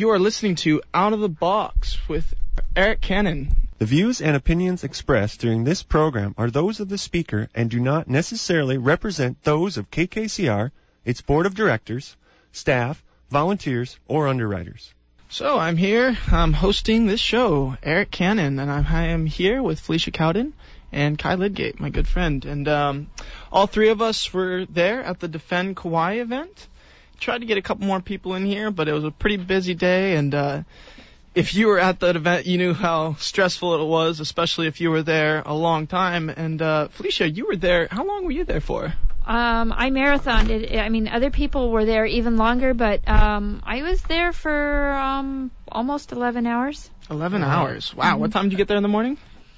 You are listening to Out of the Box with Eric Cannon. The views and opinions expressed during this program are those of the speaker and do not necessarily represent those of KKCR, its board of directors, staff, volunteers, or underwriters. So I'm here, I'm hosting this show, Eric Cannon, and I am here with Felicia Cowden and Kai Lidgate, my good friend. And all three of us were there at the Defend Kauai event. Tried to get a couple more people in here, but it was a pretty busy day, and if you were at that event, you knew how stressful it was, especially if you were there a long time. And Felicia, you were there. How long were you there for? I marathoned it. I mean, other people were there even longer, but I was there for almost 11 hours. 11 hours. Wow. What time did you get there in the morning?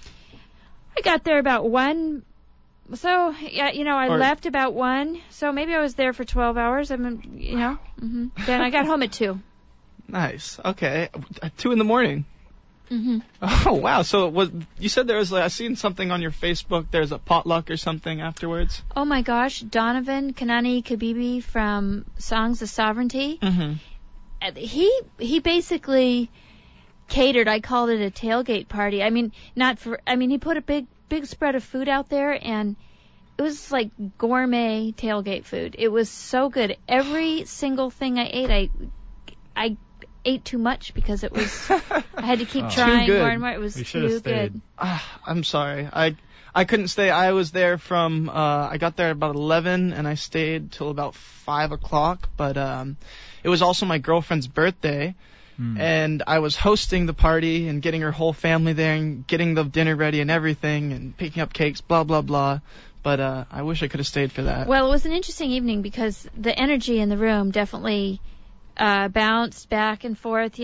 I got there about 1. So, yeah, I left about 1. So maybe I was there for 12 hours. I mean, Then I got home at 2. Nice. Okay. At 2 in the morning. Mm-hmm. Oh, wow. So you said there was, I seen something on your Facebook. There's a potluck or something afterwards. Oh, my gosh. Donovan Kanani Kabibi from Songs of Sovereignty. Mm-hmm. He basically catered. I called it a tailgate party. I mean, he put a big spread of food out there, and it was like gourmet tailgate food. It was so good. Every single thing I ate, I ate too much because it was. I had to keep trying more and more. It was too good. I'm sorry. I couldn't stay. I was there from. I got there about 11, and I stayed till about 5 o'clock. But it was also my girlfriend's birthday. And I was hosting the party and getting her whole family there and getting the dinner ready and everything and picking up cakes, blah, blah, blah. But I wish I could have stayed for that. Well, it was an interesting evening because the energy in the room definitely bounced back and forth.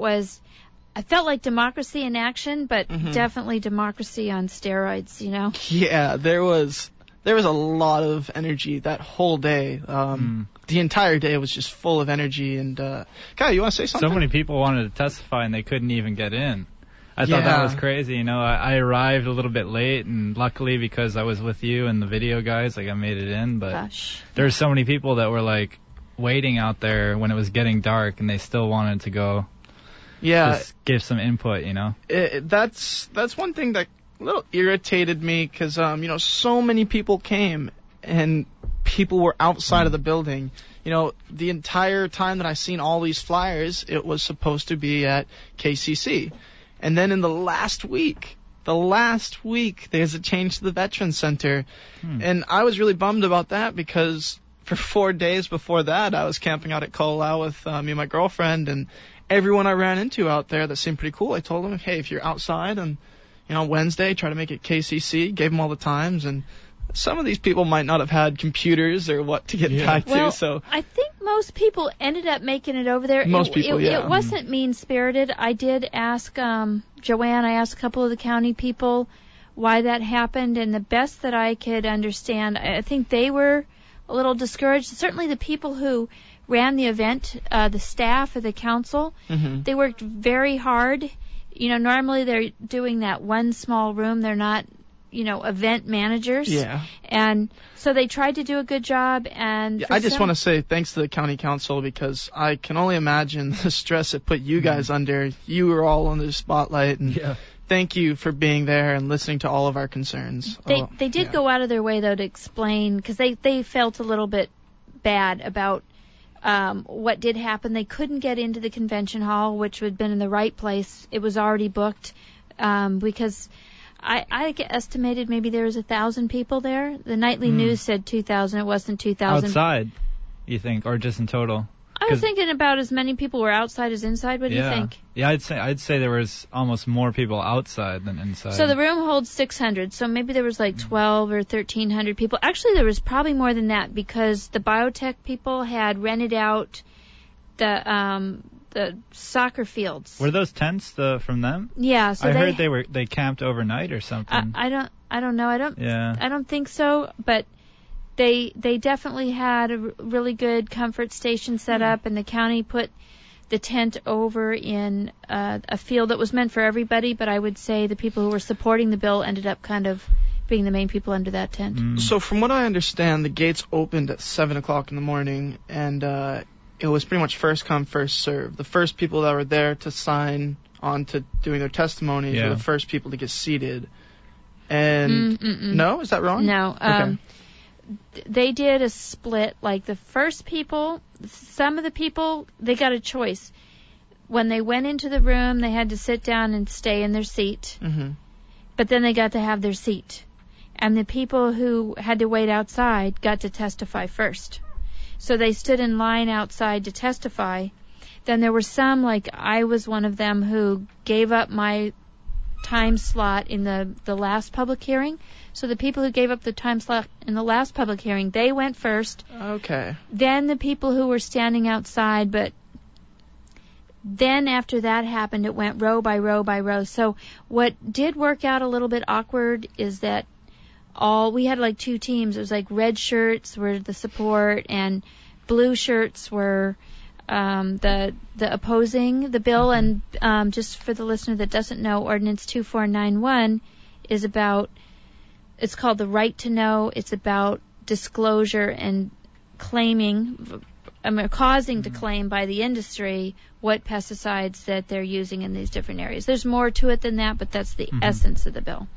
I felt like democracy in action, but definitely democracy on steroids, Yeah, there was a lot of energy that whole day. The entire day was just full of energy. And Kai, you want to say something? So many people wanted to testify and they couldn't even get in. I thought that was crazy. I arrived a little bit late, and luckily because I was with you and the video guys, I made it in. But there were so many people that were waiting out there when it was getting dark, and they still wanted to go. Yeah, just give some input. That's one thing that a little irritated me because so many people came and people were outside of the building. The entire time that I seen all these flyers, it was supposed to be at KCC. And then in the last week, there's a change to the Veterans Center. And I was really bummed about that because for 4 days before that, I was camping out at Ko'olau with me and my girlfriend, and everyone I ran into out there that seemed pretty cool, I told them, hey, if you're outside and Wednesday, try to make it KCC, gave them all the times, and some of these people might not have had computers or what to get back to. So I think most people ended up making it over there. It wasn't mean-spirited. I did ask Joanne, I asked a couple of the county people why that happened, and the best that I could understand, I think they were a little discouraged. Certainly the people who ran the event, the staff of the council, they worked very hard. Normally they're doing that one small room. They're not, event managers. Yeah. And so they tried to do a good job. And I just want to say thanks to the county council because I can only imagine the stress it put you guys under. You were all under the spotlight. And thank you for being there and listening to all of our concerns. They did go out of their way, though, to explain because they felt a little bit bad about what did happen. They couldn't get into the convention hall, which would have been in the right place. It was already booked because I estimated maybe there was 1,000 people there. The nightly news said 2,000. It wasn't 2,000. Outside, you think, or just in total? I was thinking about as many people were outside as inside. What do you think? Yeah, I'd say there was almost more people outside than inside. So the room holds 600. So maybe there was 12 or 1,300 people. Actually, there was probably more than that because the biotech people had rented out the soccer fields. Were those tents from them? Yeah. So I heard they camped overnight or something. I don't know. I don't think so. But they definitely had a really good comfort station set up, and the county put the tent over in a field that was meant for everybody. But I would say the people who were supporting the bill ended up kind of being the main people under that tent. So from what I understand, the gates opened at 7 o'clock in the morning, and it was pretty much first come, first serve. The first people that were there to sign on to doing their testimonies were the first people to get seated. And no, is that wrong? No. Okay. They did a split. Like the first people, some of the people, they got a choice. When they went into the room, they had to sit down and stay in their seat. Mm-hmm. But then they got to have their seat. And the people who had to wait outside got to testify first. So they stood in line outside to testify. Then there were some, like I was one of them, who gave up my time slot in the last public hearing. So the people who gave up the time slot in the last public hearing, they went first. Okay. Then the people who were standing outside, but then after that happened, it went row by row by row. So what did work out a little bit awkward is that we had like two teams. It was like red shirts were the support and blue shirts were the opposing the bill. And just for the listener that doesn't know, Ordinance 2491 is about, it's called the right to know. It's about disclosure and causing to claim by the industry what pesticides that they're using in these different areas. There's more to it than that, but that's the essence of the bill.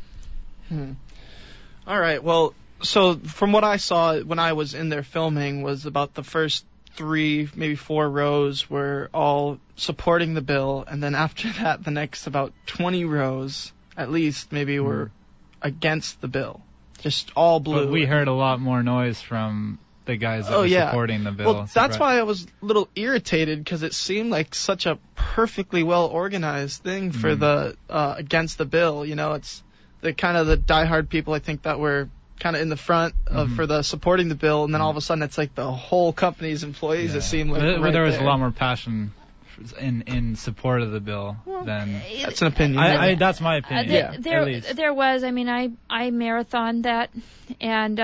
All right. Well, so from what I saw when I was in there filming was about the first 3, maybe 4 rows were all supporting the bill, and then after that, the next about 20 rows, at least, maybe were against the bill. Just all blue. But we heard a lot more noise from the guys that were supporting the bill. Well, that's why I was a little irritated, because it seemed like such a perfectly well-organized thing for the against the bill. You know, it's the kind of the diehard people, I think, that were kind of in the front for the supporting the bill, and then all of a sudden it's like the whole company's employees. It seemed like there was a lot more passion in support of the bill than that's an opinion. That's my opinion. There was. I mean, I marathoned that, and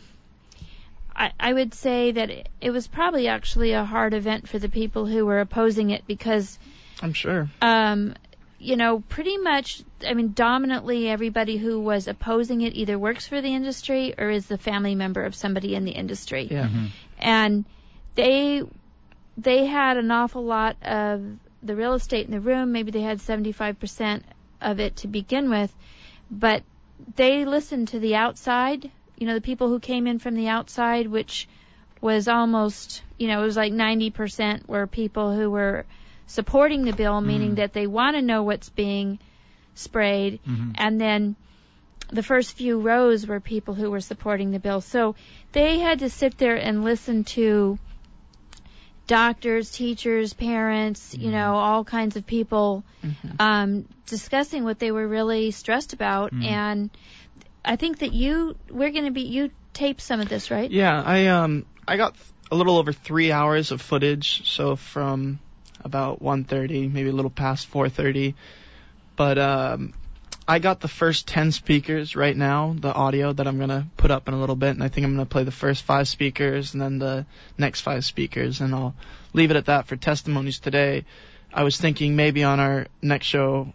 I would say that it was probably actually a hard event for the people who were opposing it, because I'm sure. You know, pretty much, I mean, dominantly everybody who was opposing it either works for the industry or is the family member of somebody in the industry. Yeah. And they had an awful lot of the real estate in the room. Maybe they had 75% of it to begin with, but they listened to the outside, you know, the people who came in from the outside, which was almost, you know, it was like 90% were people who were supporting the bill, meaning that they want to know what's being sprayed. And then the first few rows were people who were supporting the bill. So they had to sit there and listen to doctors, teachers, parents, you know, all kinds of people discussing what they were really stressed about. And I think that you taped some of this, right? Yeah, I got a little over 3 hours of footage, so from about 1:30, maybe a little past 4:30. But I got the first 10 speakers right now, the audio that I'm going to put up in a little bit, and I think I'm going to play the first 5 speakers and then the next 5 speakers, and I'll leave it at that for testimonies today. I was thinking maybe on our next show,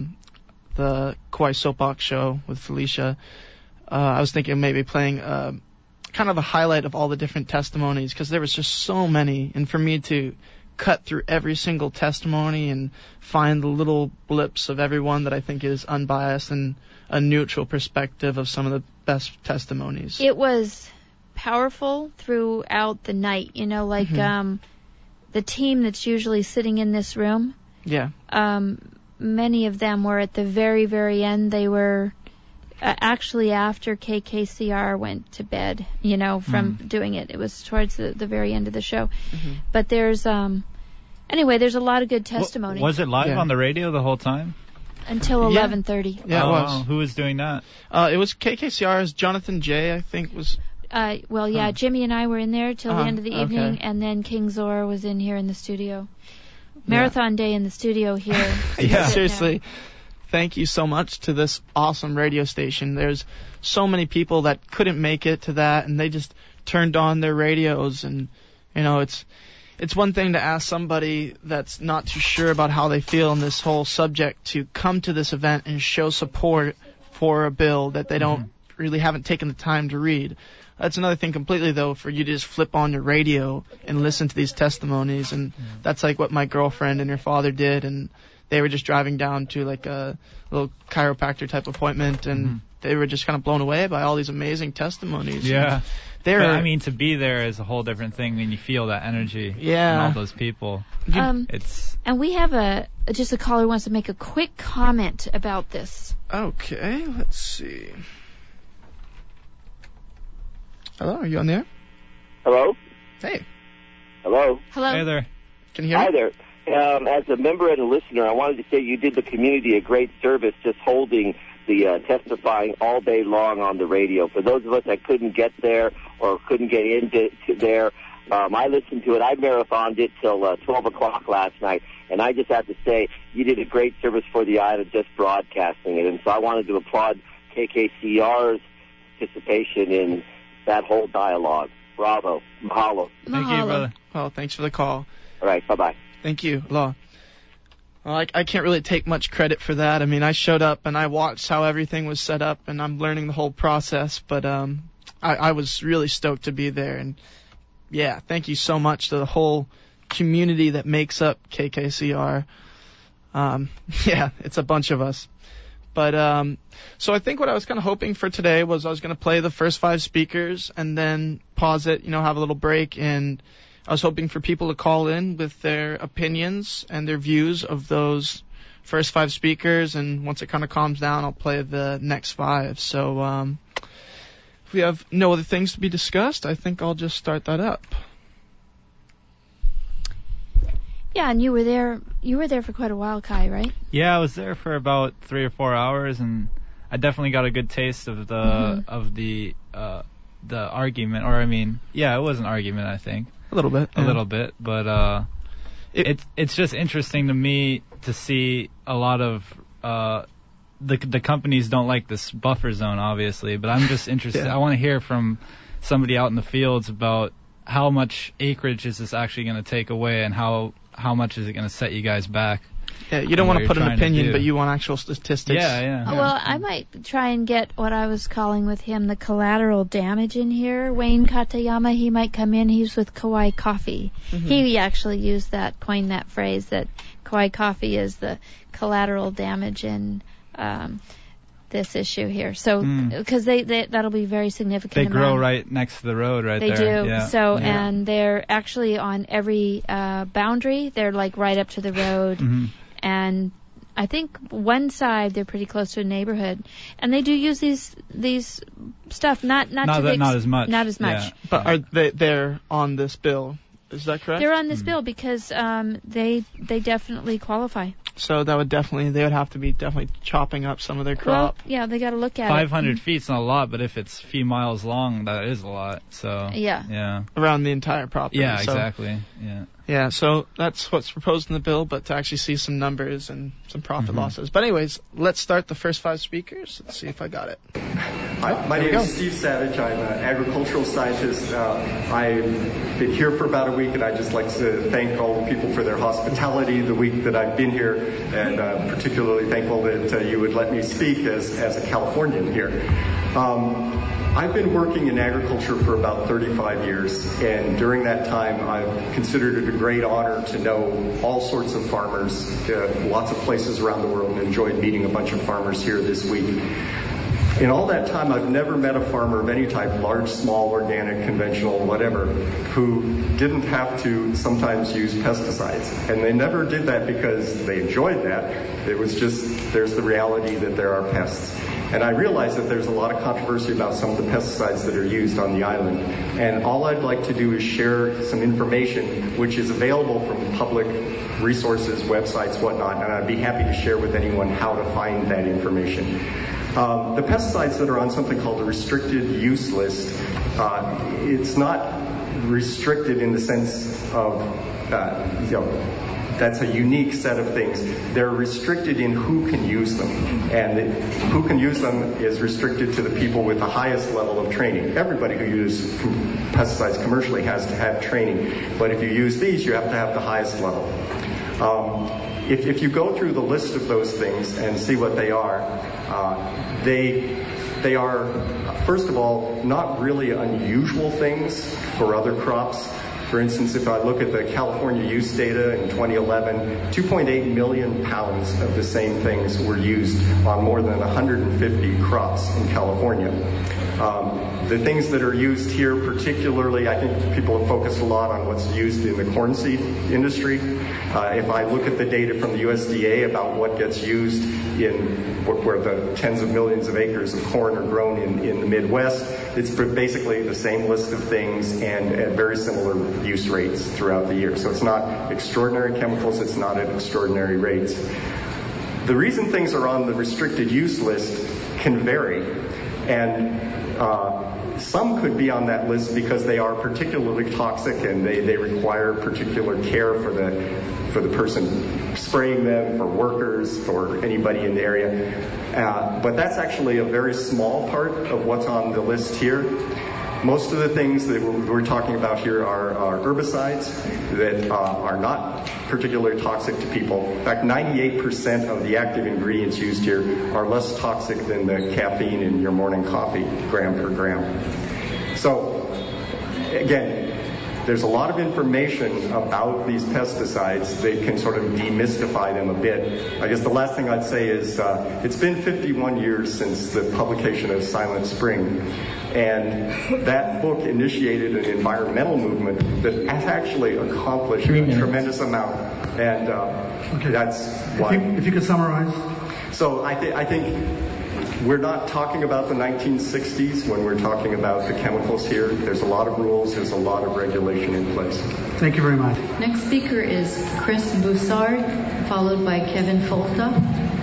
the Kauai Soapbox show with Felicia, I was thinking maybe playing kind of a highlight of all the different testimonies, because there was just so many, and for me to cut through every single testimony and find the little blips of everyone that I think is unbiased and a neutral perspective of some of the best testimonies. It was powerful throughout the night, you know, like the team that's usually sitting in this room. Yeah. Many of them were at the very, very end. They were actually after KKCR went to bed, you know, from doing it. It was towards the very end of the show. But there's anyway, there's a lot of good testimony. Was it live on the radio the whole time? Until 11:30. Yeah, it was. Who was doing that? It was KKCR's Jonathan J, I think, was... Jimmy and I were in there till the end of the evening, and then King Zor was in here in the studio. Marathon Day in the studio here. Yeah, seriously. Thank you so much to this awesome radio station. There's so many people that couldn't make it to that, and they just turned on their radios. And, you know, it's one thing to ask somebody that's not too sure about how they feel in this whole subject to come to this event and show support for a bill that they don't really haven't taken the time to read. That's another thing completely, though, for you to just flip on your radio and listen to these testimonies. And that's like what my girlfriend and her father did. And they were just driving down to like a little chiropractor type appointment, and they were just kind of blown away by all these amazing testimonies. Yeah. I mean, to be there is a whole different thing when you feel that energy. Yeah. From all those people. And we have just a caller who wants to make a quick comment about this. Okay, let's see. Hello, are you on there? Hello? Hey. Hello? Hello. Hey there. Can you hear me? Hi there. As a member and a listener, I wanted to say you did the community a great service just holding the testifying all day long on the radio. For those of us that couldn't get there or couldn't get into there, I listened to it. I marathoned it till 12 o'clock last night, and I just have to say you did a great service for the island just broadcasting it. And so I wanted to applaud KKCR's participation in that whole dialogue. Bravo. Mahalo. Thank you, brother. Well, thanks for the call. All right, bye-bye. Thank you. Aloha. Well, I can't really take much credit for that. I mean, I showed up and I watched how everything was set up, and I'm learning the whole process. But I was really stoked to be there. And, yeah, thank you so much to the whole community that makes up KKCR. Yeah, it's a bunch of us. But so I think what I was kind of hoping for today was I was going to play the first 5 speakers and then pause it, have a little break, and I was hoping for people to call in with their opinions and their views of those first 5 speakers, and once it kind of calms down, I'll play the next 5. So if we have no other things to be discussed, I think I'll just start that up. Yeah, and you were there for quite a while, Kai, right? Yeah, I was there for about 3 or 4 hours, and I definitely got a good taste of the argument, or it was an argument, I think. A little bit. A little bit, but it's just interesting to me to see a lot of the companies don't like this buffer zone, obviously, but I'm just interested. I want to hear from somebody out in the fields about how much acreage is this actually going to take away, and how much is it going to set you guys back. Yeah, you don't want to put an opinion, but you want actual statistics. Yeah. Well, I might try and get what I was calling with him the collateral damage in here. Wayne Katayama, he might come in. He's with Kauai Coffee. Mm-hmm. He actually coined that phrase that Kauai Coffee is the collateral damage in this issue here. So, because that'll be very significant. They grow right next to the road right there. They do. Yeah. So, and they're actually on every boundary. They're like right up to the road. Mm-hmm. And I think one side they're pretty close to a neighborhood, and they do use these stuff not as much. Yeah. But they're on this bill? Is that correct? They're on this bill because they definitely qualify. So they would have to be chopping up some of their crop. Well, yeah, they got to look at 500 feet's not a lot, but if it's a few miles long, that is a lot. So yeah. Around the entire property. Yeah, exactly. Yeah, so that's what's proposed in the bill, but to actually see some numbers and some profit losses. But anyways, let's start the first 5 speakers. Let's see if I got it. Hi, my name is Steve Savage. I'm an agricultural scientist. I've been here for about a week, and I'd just like to thank all the people for their hospitality the week that I've been here, and particularly thankful that you would let me speak as a Californian here. I've been working in agriculture for about 35 years, and during that time I've considered it a great honor to know all sorts of farmers, lots of places around the world, and enjoyed meeting a bunch of farmers here this week. In all that time, I've never met a farmer of any type, large, small, organic, conventional, whatever, who didn't have to sometimes use pesticides. And they never did that because they enjoyed that. It was just, there's the reality that there are pests. And I realize that there's a lot of controversy about some of the pesticides that are used on the island. And all I'd like to do is share some information which is available from public resources, websites, whatnot, and I'd be happy to share with anyone how to find that information. The pesticides that are on something called the restricted use list, it's not restricted in the sense of, that's a unique set of things. They're restricted in who can use them. And who can use them is restricted to the people with the highest level of training. Everybody who uses pesticides commercially has to have training. But if you use these, you have to have the highest level. If you go through the list of those things and see what they are, they They are, first of all, not really unusual things for other crops. For instance, if I look at the California use data in 2011, 2.8 million pounds of the same things were used on more than 150 crops in California. The things that are used here particularly, I think people have focused a lot on what's used in the corn seed industry. If I look at the data from the USDA about what gets used in where the tens of millions of acres of corn are grown in the Midwest, it's basically the same list of things and at very similar use rates throughout the year. So it's not extraordinary chemicals, it's not at extraordinary rates. The reason things are on the restricted use list can vary, and some could be on that list because they are particularly toxic and they require particular care for the person spraying them, for workers, for anybody in the area. But that's actually a very small part of what's on the list here. Most of the things that we're talking about here are herbicides that are not particularly toxic to people. In fact, 98% of the active ingredients used here are less toxic than the caffeine in your morning coffee, gram per gram. So, again, there's a lot of information about these pesticides that can sort of demystify them a bit. I guess the last thing I'd say is it's been 51 years since the publication of Silent Spring, and that book initiated an environmental movement that has actually accomplished a tremendous amount, and that's why. If you could summarize. So I think we're not talking about the 1960s when we're talking about the chemicals here. There's a lot of rules, there's a lot of regulation in place. Thank you very much. Next speaker is Chris Broussard, followed by Kevin Folta.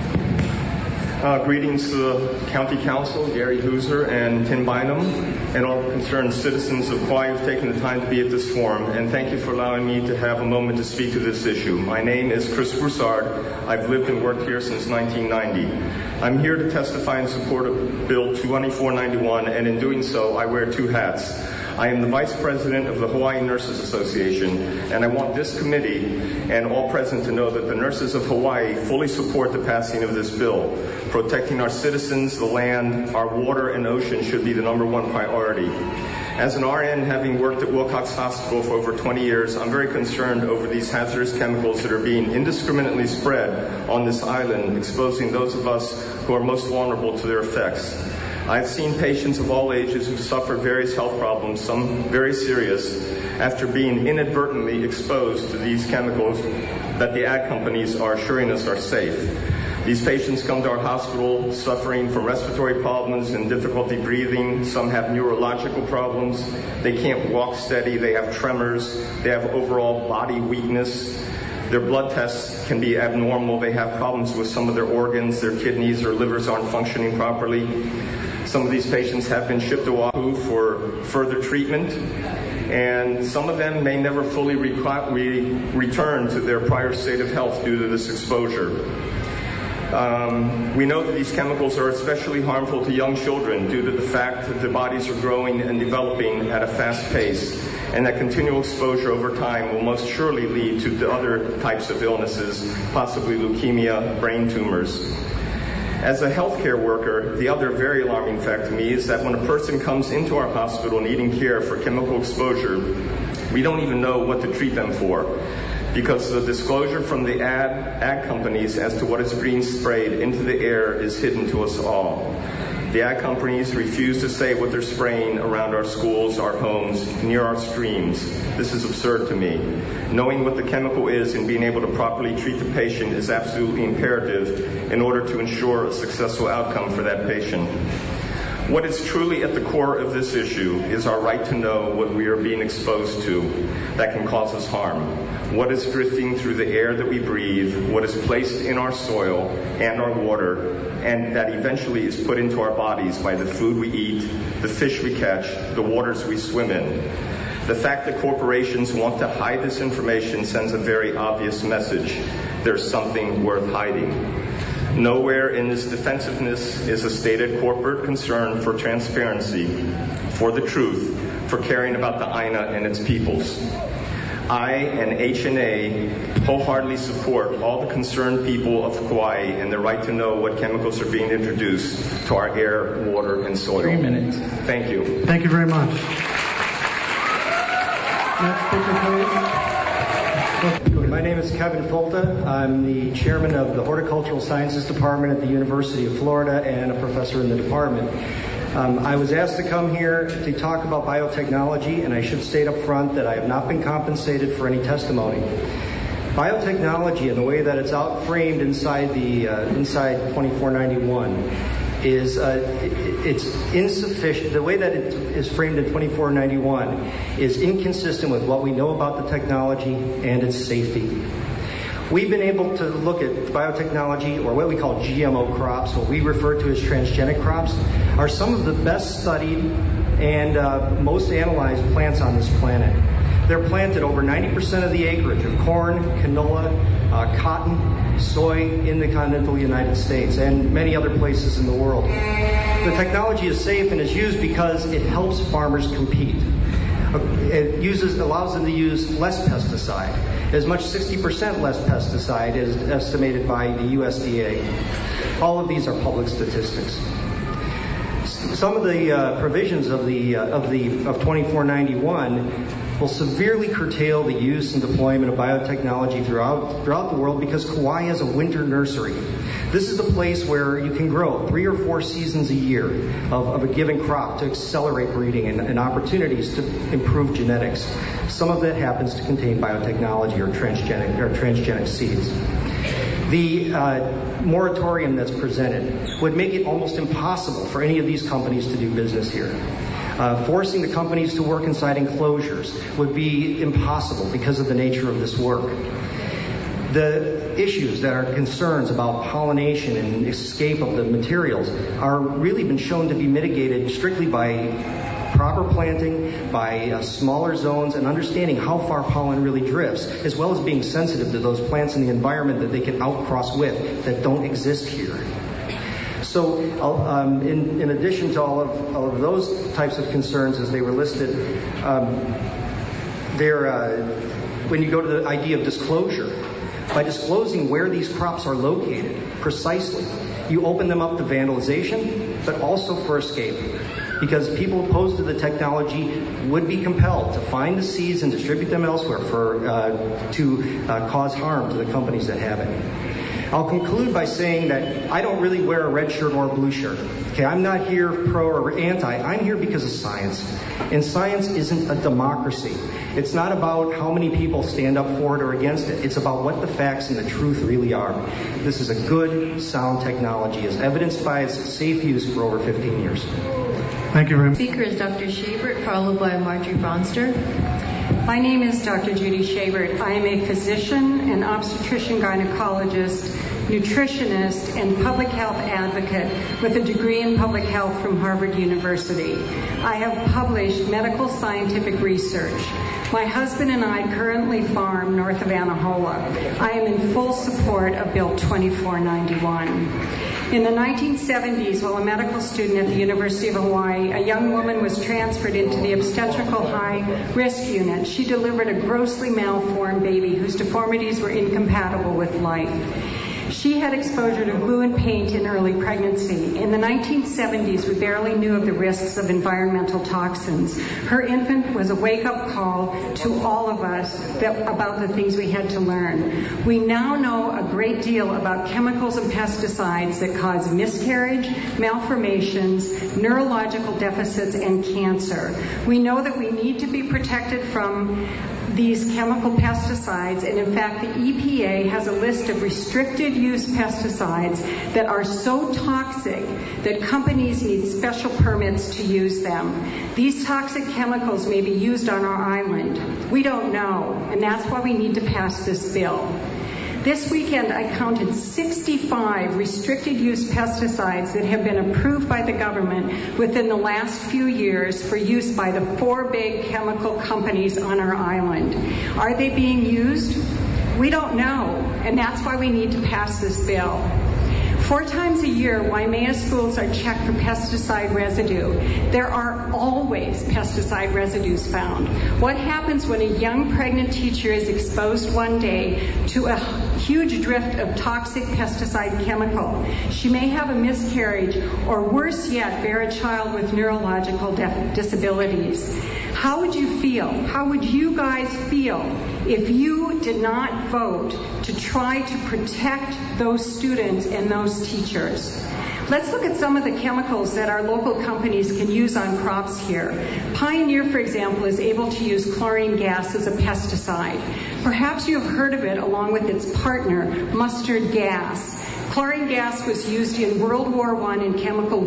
Greetings to the County Council, Gary Hooser and Tim Bynum, and all concerned citizens of Kauai who've taken the time to be at this forum, and thank you for allowing me to have a moment to speak to this issue. My name is Chris Broussard. I've lived and worked here since 1990. I'm here to testify in support of Bill 2491, and in doing so, I wear two hats. I am the Vice President of the Hawaii Nurses Association, and I want this committee and all present to know that the nurses of Hawaii fully support the passing of this bill. Protecting our citizens, the land, our water, and ocean should be the number one priority. As an RN, having worked at Wilcox Hospital for over 20 years, I'm very concerned over these hazardous chemicals that are being indiscriminately spread on this island, exposing those of us who are most vulnerable to their effects. I've seen patients of all ages who suffer various health problems, some very serious, after being inadvertently exposed to these chemicals that the ad companies are assuring us are safe. These patients come to our hospital suffering from respiratory problems and difficulty breathing. Some have neurological problems. They can't walk steady. They have tremors. They have overall body weakness. Their blood tests can be abnormal. They have problems with some of their organs. Their kidneys or livers aren't functioning properly. Some of these patients have been shipped to Oahu for further treatment, and some of them may never fully return to their prior state of health due to this exposure. We know that these chemicals are especially harmful to young children due to the fact that their bodies are growing and developing at a fast pace, and that continual exposure over time will most surely lead to the other types of illnesses, possibly leukemia, brain tumors. As a healthcare worker, the other very alarming fact to me is that when a person comes into our hospital needing care for chemical exposure, we don't even know what to treat them for, because the disclosure from the ad companies as to what is being sprayed into the air is hidden to us all. The ad companies refuse to say what they're spraying around our schools, our homes, near our streams. This is absurd to me. Knowing what the chemical is and being able to properly treat the patient is absolutely imperative in order to ensure a successful outcome for that patient. What is truly at the core of this issue is our right to know what we are being exposed to that can cause us harm. What is drifting through the air that we breathe, what is placed in our soil and our water, and that eventually is put into our bodies by the food we eat, the fish we catch, the waters we swim in. The fact that corporations want to hide this information sends a very obvious message. There's something worth hiding. Nowhere in this defensiveness is a stated corporate concern for transparency, for the truth, for caring about the INA and its peoples. I and HNA wholeheartedly support all the concerned people of Kauai and their right to know what chemicals are being introduced to our air, water, and soil. 3 minutes. Thank you. Thank you very much. Next speaker, please. My name is Kevin Folta. I'm the chairman of the Horticultural Sciences Department at the University of Florida and a professor in the department. I was asked to come here to talk about biotechnology, and I should state up front that I have not been compensated for any testimony. Biotechnology and the way that it's out framed inside 2491 is it's insufficient. The way that it is framed in 2491 is inconsistent with what we know about the technology and its safety. We've been able to look at biotechnology, or what we call GMO crops, what we refer to as transgenic crops, are some of the best studied and most analyzed plants on this planet. They're planted over 90% of the acreage of corn, canola, cotton, soy in the continental United States and many other places in the world. The technology is safe and is used because it helps farmers compete. It allows them to use less pesticide. As much as 60% less pesticide is estimated by the USDA. All of these are public statistics. Some of the provisions of 2491 will severely curtail the use and deployment of biotechnology throughout the world because Kauai is a winter nursery. This is the place where you can grow 3 or 4 seasons a year of a given crop to accelerate breeding and opportunities to improve genetics. Some of that happens to contain biotechnology or transgenic seeds. The moratorium that's presented would make it almost impossible for any of these companies to do business here. Forcing the companies to work inside enclosures would be impossible because of the nature of this work. The issues that are concerns about pollination and escape of the materials are really been shown to be mitigated strictly by proper planting, by smaller zones, and understanding how far pollen really drifts, as well as being sensitive to those plants in the environment that they can outcross with that don't exist here. So in addition to all of those types of concerns as they were listed, when you go to the idea of disclosure, by disclosing where these crops are located precisely, you open them up to vandalization, but also for escape. Because people opposed to the technology would be compelled to find the seeds and distribute them elsewhere to cause harm to the companies that have it. I'll conclude by saying that I don't really wear a red shirt or a blue shirt. Okay, I'm not here pro or anti. I'm here because of science. And science isn't a democracy. It's not about how many people stand up for it or against it. It's about what the facts and the truth really are. This is a good, sound technology, as evidenced by its safe use for over 15 years. Thank you very much. Speaker is Dr. Shabert, followed by Marjorie Bronster. My name is Dr. Judy Shabert. I am a physician, an obstetrician gynecologist, nutritionist, and public health advocate with a degree in public health from Harvard University. I have published medical scientific research. My husband and I currently farm north of Anahola. I am in full support of Bill 2491. In the 1970s, while a medical student at the University of Hawaii, a young woman was transferred into the obstetrical high-risk unit. She delivered a grossly malformed baby whose deformities were incompatible with life. She had exposure to glue and paint in early pregnancy. In the 1970s, we barely knew of the risks of environmental toxins. Her infant was a wake-up call to all of us about the things we had to learn. We now know a great deal about chemicals and pesticides that cause miscarriage, malformations, neurological deficits, and cancer. We know that we need to be protected from these chemical pesticides, and in fact the EPA has a list of restricted use pesticides that are so toxic that companies need special permits to use them. These toxic chemicals may be used on our island. We don't know, and that's why we need to pass this bill. This weekend, I counted 65 restricted use pesticides that have been approved by the government within the last few years for use by the 4 big chemical companies on our island. Are they being used? We don't know, and that's why we need to pass this bill. 4 times a year, Waimea schools are checked for pesticide residue. There are always pesticide residues found. What happens when a young pregnant teacher is exposed one day to a huge drift of toxic pesticide chemical? She may have a miscarriage, or worse yet, bear a child with neurological disabilities. How would you feel? How would you guys feel if you did not vote to try to protect those students and those teachers? Let's look at some of the chemicals that our local companies can use on crops here. Pioneer, for example, is able to use chlorine gas as a pesticide. Perhaps you have heard of it along with its partner, mustard gas. Chlorine gas was used in World War I in chemical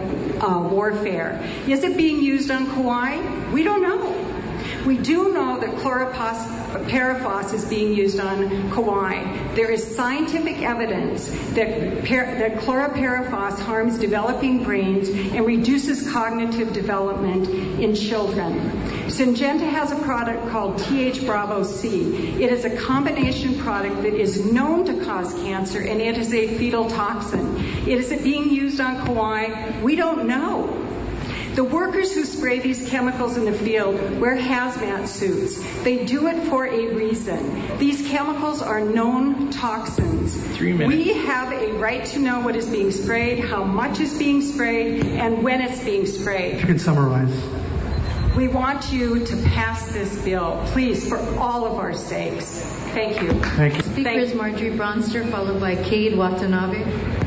warfare. Is it being used on Kauai? We don't know. We do know that chlorpyrifos is being used on Kauai. There is scientific evidence that chlorpyrifos harms developing brains and reduces cognitive development in children. Syngenta has a product called TH-Bravo-C. It is a combination product that is known to cause cancer, and it is a fetal toxin. Is it being used on Kauai? We don't know. The workers who spray these chemicals in the field wear hazmat suits. They do it for a reason. These chemicals are known toxins. 3 minutes. We have a right to know what is being sprayed, how much is being sprayed, and when it's being sprayed. If you can summarize. We want you to pass this bill, please, for all of our sakes. Thank you. Thank you. Speaker is Marjorie Bronster, followed by Cade Watanabe.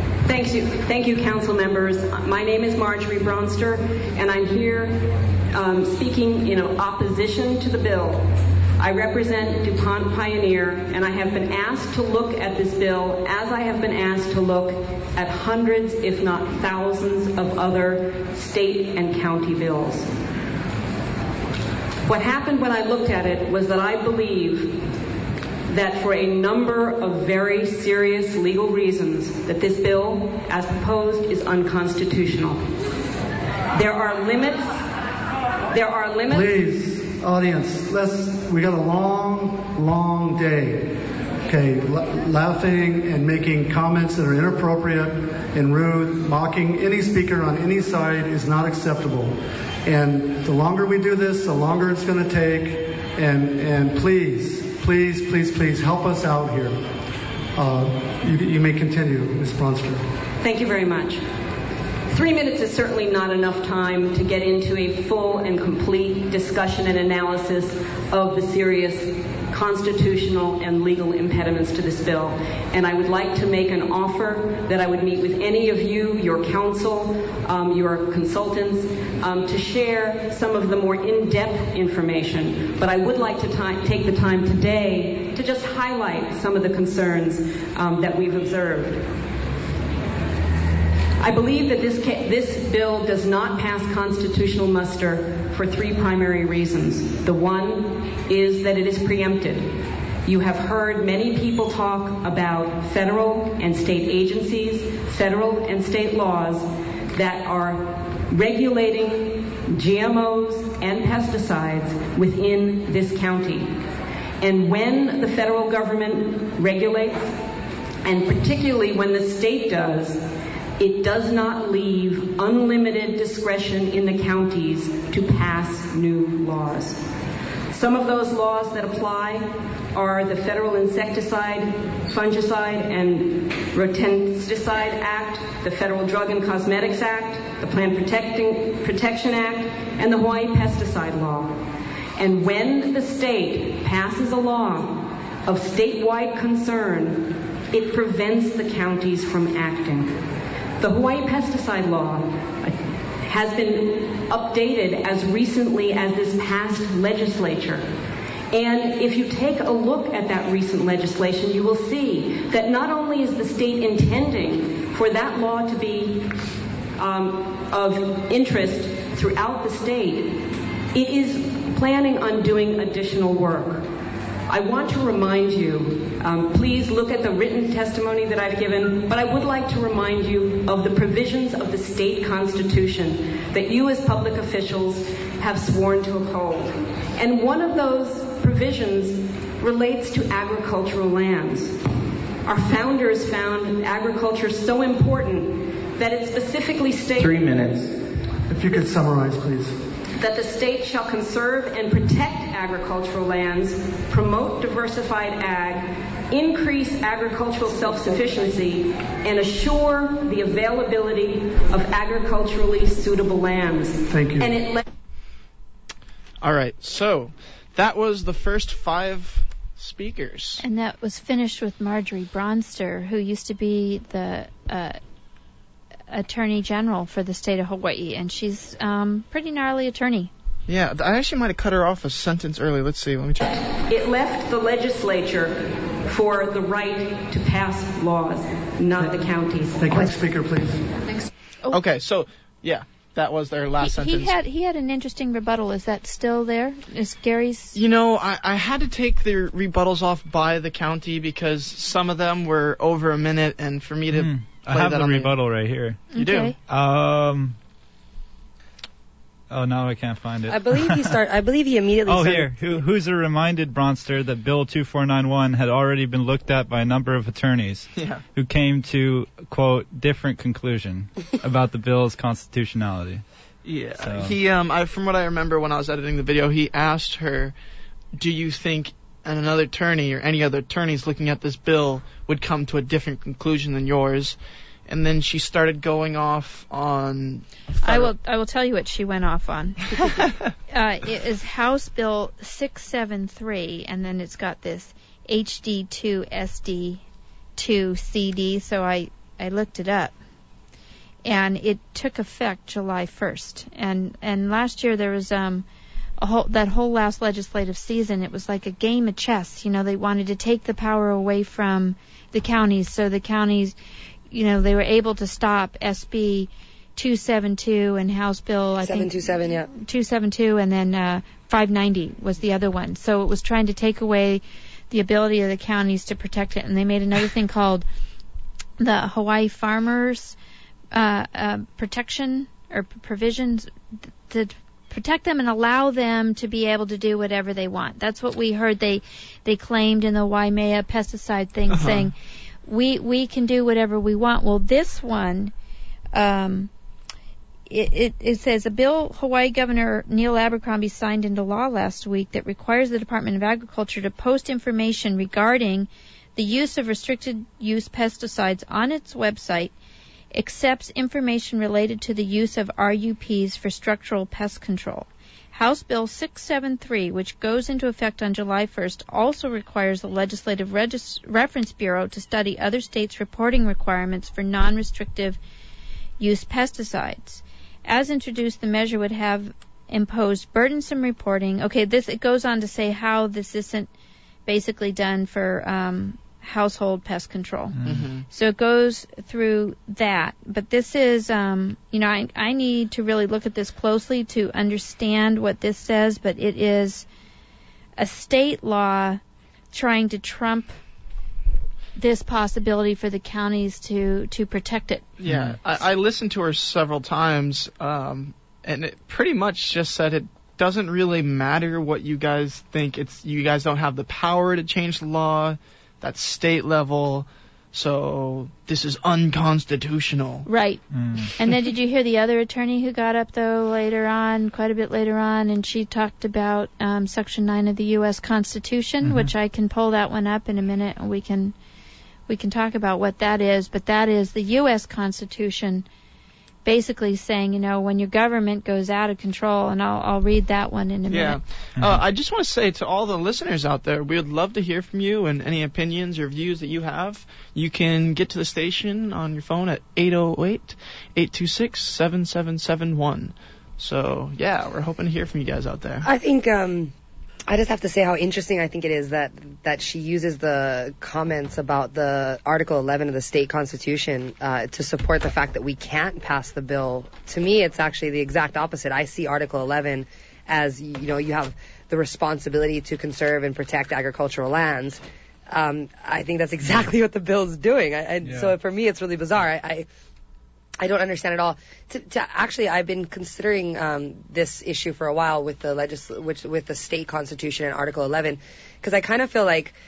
Thank you, council members. My name is Marjorie Bronster, and I'm here speaking in opposition to the bill. I represent DuPont Pioneer, and I have been asked to look at this bill as I have been asked to look at hundreds, if not thousands, of other state and county bills. What happened when I looked at it was that I believe that for a number of very serious legal reasons that this bill, as proposed, is unconstitutional. There are limits. Please, audience, we got a long day. Okay, laughing and making comments that are inappropriate and rude, mocking any speaker on any side is not acceptable. And the longer we do this, the longer it's going to take. And please help us out here. You may continue, Ms. Bronster. Thank you very much. 3 minutes is certainly not enough time to get into a full and complete discussion and analysis of the serious constitutional and legal impediments to this bill. And I would like to make an offer that I would meet with any of you, your counsel, your consultants, to share some of the more in-depth information. But I would like to take the time today to just highlight some of the concerns that we've observed. I believe that this bill does not pass constitutional muster for 3 primary reasons. The one is that it is preempted. You have heard many people talk about federal and state agencies, federal and state laws that are regulating GMOs and pesticides within this county. And when the federal government regulates, and particularly when the state does, it does not leave unlimited discretion in the counties to pass new laws. Some of those laws that apply are the Federal Insecticide, Fungicide, and Rodenticide Act, the Federal Drug and Cosmetics Act, the Plant Protection Act, and the Hawaii Pesticide Law. And when the state passes a law of statewide concern, it prevents the counties from acting. The Hawaii Pesticide Law has been updated as recently as this past legislature. And if you take a look at that recent legislation, you will see that not only is the state intending for that law to be of interest throughout the state, it is planning on doing additional work. I want to remind you, please look at the written testimony that I've given, but I would like to remind you of the provisions of the state constitution that you as public officials have sworn to uphold. And one of those provisions relates to agricultural lands. Our founders found agriculture so important that it specifically stated... 3 minutes. If you could summarize, please. That the state shall conserve and protect agricultural lands, promote diversified ag, increase agricultural self-sufficiency, and assure the availability of agriculturally suitable lands. Thank you. All right, so that was the first 5 speakers. And that was finished with Marjorie Bronster, who used to be the Attorney General for the state of Hawaii, and she's pretty gnarly attorney. Yeah, I actually might have cut her off a sentence early. Let's see, let me check. It left the legislature for the right to pass laws, not the counties. Next speaker, please. Okay, so, yeah, that was their last sentence. He had an interesting rebuttal. Is that still there? Is Gary's... You know, I had to take the rebuttals off by the county because some of them were over a minute, and for me to... I have the rebuttal right here. You do? Oh, no, I can't find it. I believe he immediately started... here. Hooser reminded Bronster that Bill 2491 had already been looked at by a number of attorneys who came to, quote, different conclusion about the bill's constitutionality. Yeah. So. He, from what I remember when I was editing the video, he asked her, do you think another attorney or any other attorneys looking at this bill would come to a different conclusion than yours? And then she started going off on... I will tell you what she went off on. It is House Bill 673, and then it's got this HD2 SD2 CD, so I looked it up. And it took effect July 1st. And last year there was that whole last legislative season, it was like a game of chess. You know, they wanted to take the power away from the counties, so the counties... You know, they were able to stop SB 272 and House Bill, 727, yeah. 272, and then 590 was the other one. So it was trying to take away the ability of the counties to protect it. And they made another thing called the Hawaii Farmers Protection or Provisions to protect them and allow them to be able to do whatever they want. That's what we heard they claimed in the Waimea pesticide thing, saying... We can do whatever we want. Well, this one, it says a bill Hawaii Governor Neil Abercrombie signed into law last week that requires the Department of Agriculture to post information regarding the use of restricted use pesticides on its website, accepts information related to the use of RUPs for structural pest control. House Bill 673, which goes into effect on July 1st, also requires the Legislative Reference Bureau to study other states' reporting requirements for non-restrictive use pesticides. As introduced, the measure would have imposed burdensome reporting. Okay, it goes on to say how this isn't basically done for household pest control. Mm-hmm. So it goes through that. But this is, I need to really look at this closely to understand what this says, but it is a state law trying to trump this possibility for the counties to protect it. Yeah, I listened to her several times, and it pretty much just said it doesn't really matter what you guys think. You guys don't have the power to change the law. That's state level, so this is unconstitutional. Right. And then did you hear the other attorney who got up, though, quite a bit later on, and she talked about Section 9 of the U.S. Constitution, which I can pull that one up in a minute, and we can talk about what that is. But that is the U.S. Constitution basically saying, when your government goes out of control, and I'll read that one in a minute. I just want to say to all the listeners out there, we would love to hear from you and any opinions or views that you have. You can get to the station on your phone at 808-826-7771. So, yeah, we're hoping to hear from you guys out there. I think I just have to say how interesting I think it is that she uses the comments about the Article 11 of the state constitution to support the fact that we can't pass the bill. To me, it's actually the exact opposite. I see Article 11 as, you have the responsibility to conserve and protect agricultural lands. I think that's exactly what the bill is doing. So for me, it's really bizarre. I don't understand at all. Actually, I've been considering this issue for a while with the with the state constitution and Article 11, because I kind of feel like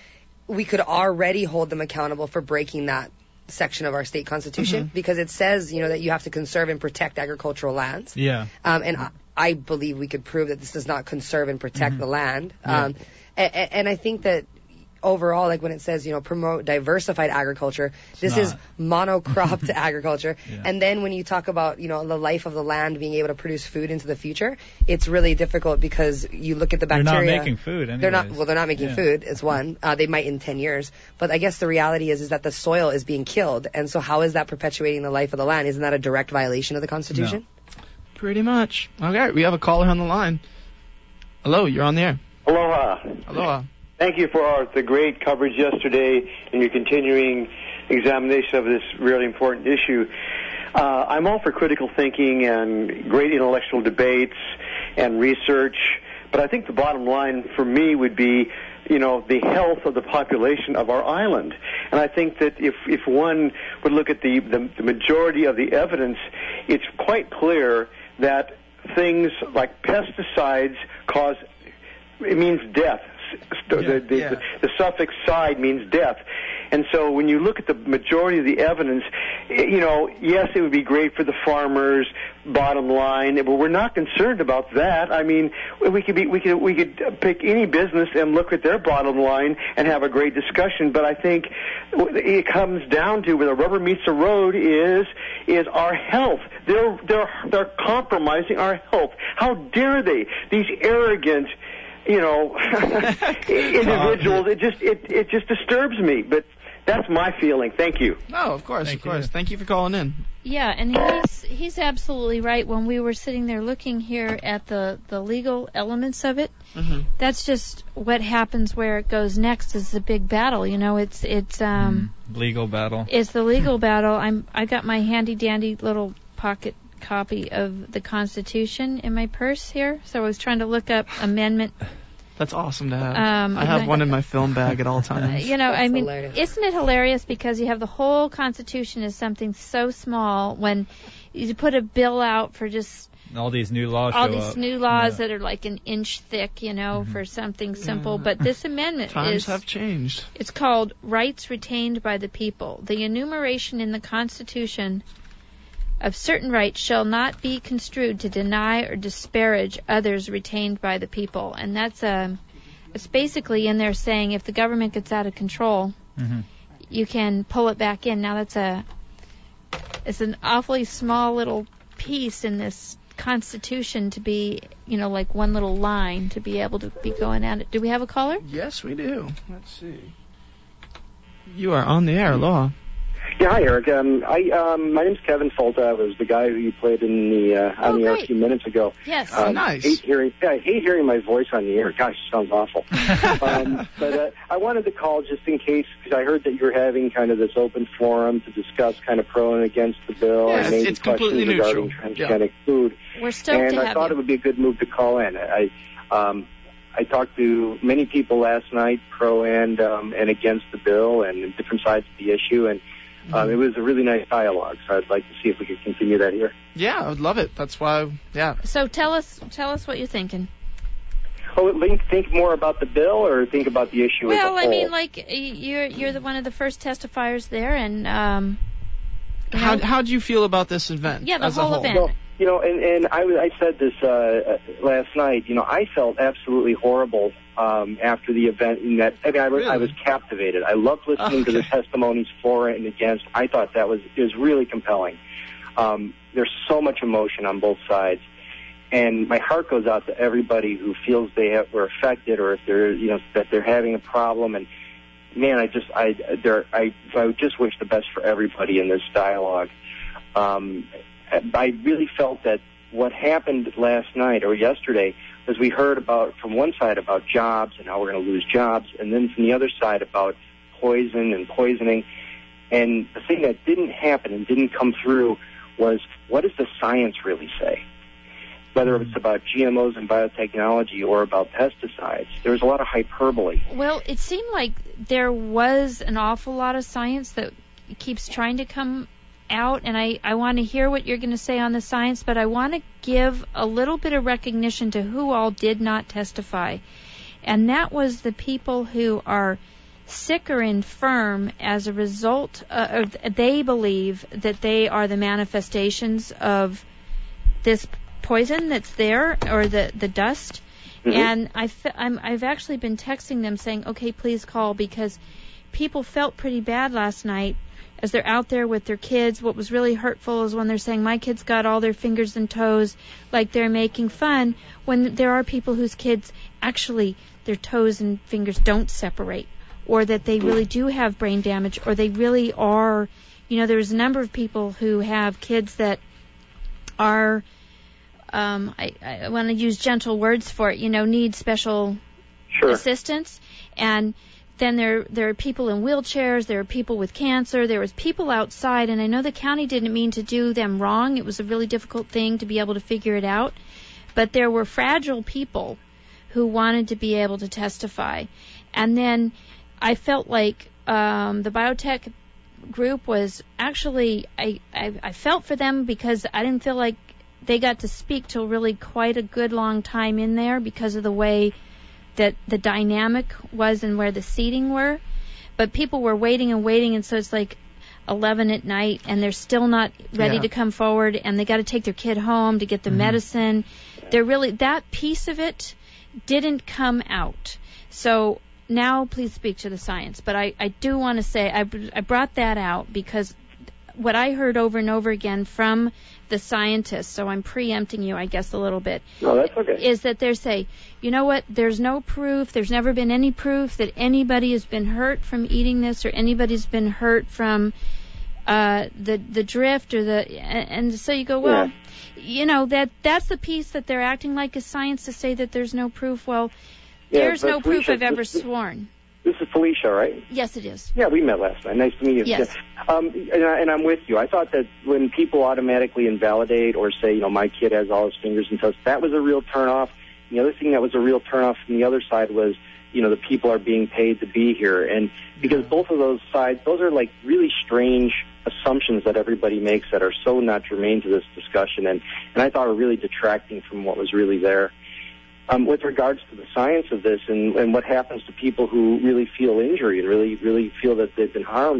we could already hold them accountable for breaking that section of our state constitution, because it says, that you have to conserve and protect agricultural lands. Yeah. And I believe we could prove that this does not conserve and protect the land. And I think that overall, like when it says, promote diversified agriculture, this is monocropped agriculture. Yeah. And then when you talk about, the life of the land being able to produce food into the future, it's really difficult because you look at the bacteria. They're not making food anyways. They're not making food, is one. They might in 10 years. But I guess the reality is that the soil is being killed. And so how is that perpetuating the life of the land? Isn't that a direct violation of the Constitution? No. Pretty much. Okay, we have a caller on the line. Hello, you're on the air. Aloha. Aloha. Thank you for the great coverage yesterday and your continuing examination of this really important issue. I'm all for critical thinking and great intellectual debates and research, but I think the bottom line for me would be, the health of the population of our island. And I think that if one would look at the majority of the evidence, it's quite clear that things like pesticides it means death. The suffix "side" means death. And so when you look at the majority of the evidence, yes, it would be great for the farmers, bottom line, but we're not concerned about that. I mean, we could pick any business and look at their bottom line and have a great discussion, but I think it comes down to where the rubber meets the road is our health. They're compromising our health. How dare they? These arrogant individuals, it just disturbs me, but that's my feeling. Thank you. Oh, of course. Thank you for calling in. Yeah, and he's absolutely right. When we were sitting there looking here at the legal elements of it, that's just what happens where it goes next is the big battle. It's legal battle. It's the legal battle. I got my handy dandy little pocket copy of the Constitution in my purse here, so I was trying to look up amendment. That's awesome to have. I have one in my film bag at all times. Hilarious. Isn't it hilarious because you have the whole Constitution as something so small when you put a bill out for just all these new laws that are like an inch thick, for something simple. But this amendment times have changed. It's called Rights Retained by the People. The enumeration in the Constitution of certain rights shall not be construed to deny or disparage others retained by the people. And that's it's basically in there saying if the government gets out of control, you can pull it back in. Now it's an awfully small little piece in this Constitution to be, like one little line to be able to be going at it. Do we have a caller? Yes, we do. Let's see. You are on the air, Aloha. Yeah, hi, Eric. My name's Kevin Folta. I was the guy who you played in on the air a few minutes ago. Yes. Nice. I hate hearing my voice on the air. Gosh, it sounds awful. But I wanted to call just in case, because I heard that you're having kind of this open forum to discuss kind of pro and against the bill and maybe it's questions regarding transgenic food. We're stoked and to I have thought you. it would be a good move to call in. I talked to many people last night, pro and against the bill, and different sides of the issue, and it was a really nice dialogue, so I'd like to see if we could continue that here. Yeah, I would love it. That's why, yeah. So tell us what you're thinking. Oh, think more about the bill or think about the issue as a whole? Well, I mean, like, you're one of the first testifiers there, and how do you feel about this event? Yeah, the as whole a whole? event. Well, and I said this last night. I felt absolutely horrible after the event. In that, I was captivated. I loved listening to the testimonies for and against. I thought it was really compelling. There's so much emotion on both sides, and my heart goes out to everybody who feels were affected, or if they're that they're having a problem. And man, I just wish the best for everybody in this dialogue. I really felt that what happened last night or yesterday was we heard about, from one side, about jobs and how we're going to lose jobs, and then from the other side about poison and poisoning. And the thing that didn't happen and didn't come through was, what does the science really say? Whether it's about GMOs and biotechnology or about pesticides, there was a lot of hyperbole. Well, it seemed like there was an awful lot of science that keeps trying to come out, and I want to hear what you're going to say on the science, but I want to give a little bit of recognition to who all did not testify. And that was the people who are sick or infirm as a result of, they believe that they are the manifestations of this poison that's there, or the dust. And I've actually been texting them saying, okay, please call, because people felt pretty bad last night as they're out there with their kids. What was really hurtful is when they're saying, my kids got all their fingers and toes, like they're making fun, when there are people whose kids actually, their toes and fingers don't separate, or that they really do have brain damage, or they really are, there's a number of people who have kids that are, I want to use gentle words for it, need special assistance. And then there are people in wheelchairs, there are people with cancer, there was people outside, and I know the county didn't mean to do them wrong. It was a really difficult thing to be able to figure it out. But there were fragile people who wanted to be able to testify. And then I felt like the biotech group was actually, I felt for them, because I didn't feel like they got to speak till really quite a good long time in there because of the way that the dynamic was and where the seating were. But people were waiting, and so it's like 11 at night, and they're still not ready to come forward, and they got to take their kid home to get the medicine. They're really, that piece of it didn't come out. So now please speak to the science. But I do want to say, I brought that out because what I heard over and over again from the scientists, so I'm preempting you, I guess, a little bit. No, that's okay. Is that they say, you know what, there's no proof, there's never been any proof that anybody has been hurt from eating this, or anybody's been hurt from the drift, or and so you go, well, that's the piece that they're acting like is science, to say that there's no proof. Well, there's no proof I've ever sworn. This is Felicia, right? Yes, it is. Yeah, we met last night. Nice to meet you. Yes. And I'm with you. I thought that when people automatically invalidate or say, my kid has all his fingers and toes, that was a real turnoff. The other thing that was a real turnoff from the other side was, the people are being paid to be here. And because both of those sides, those are like really strange assumptions that everybody makes that are so not germane to this discussion. And I thought were really detracting from what was really there. With regards to the science of this and what happens to people who really feel injury and really feel that they've been harmed,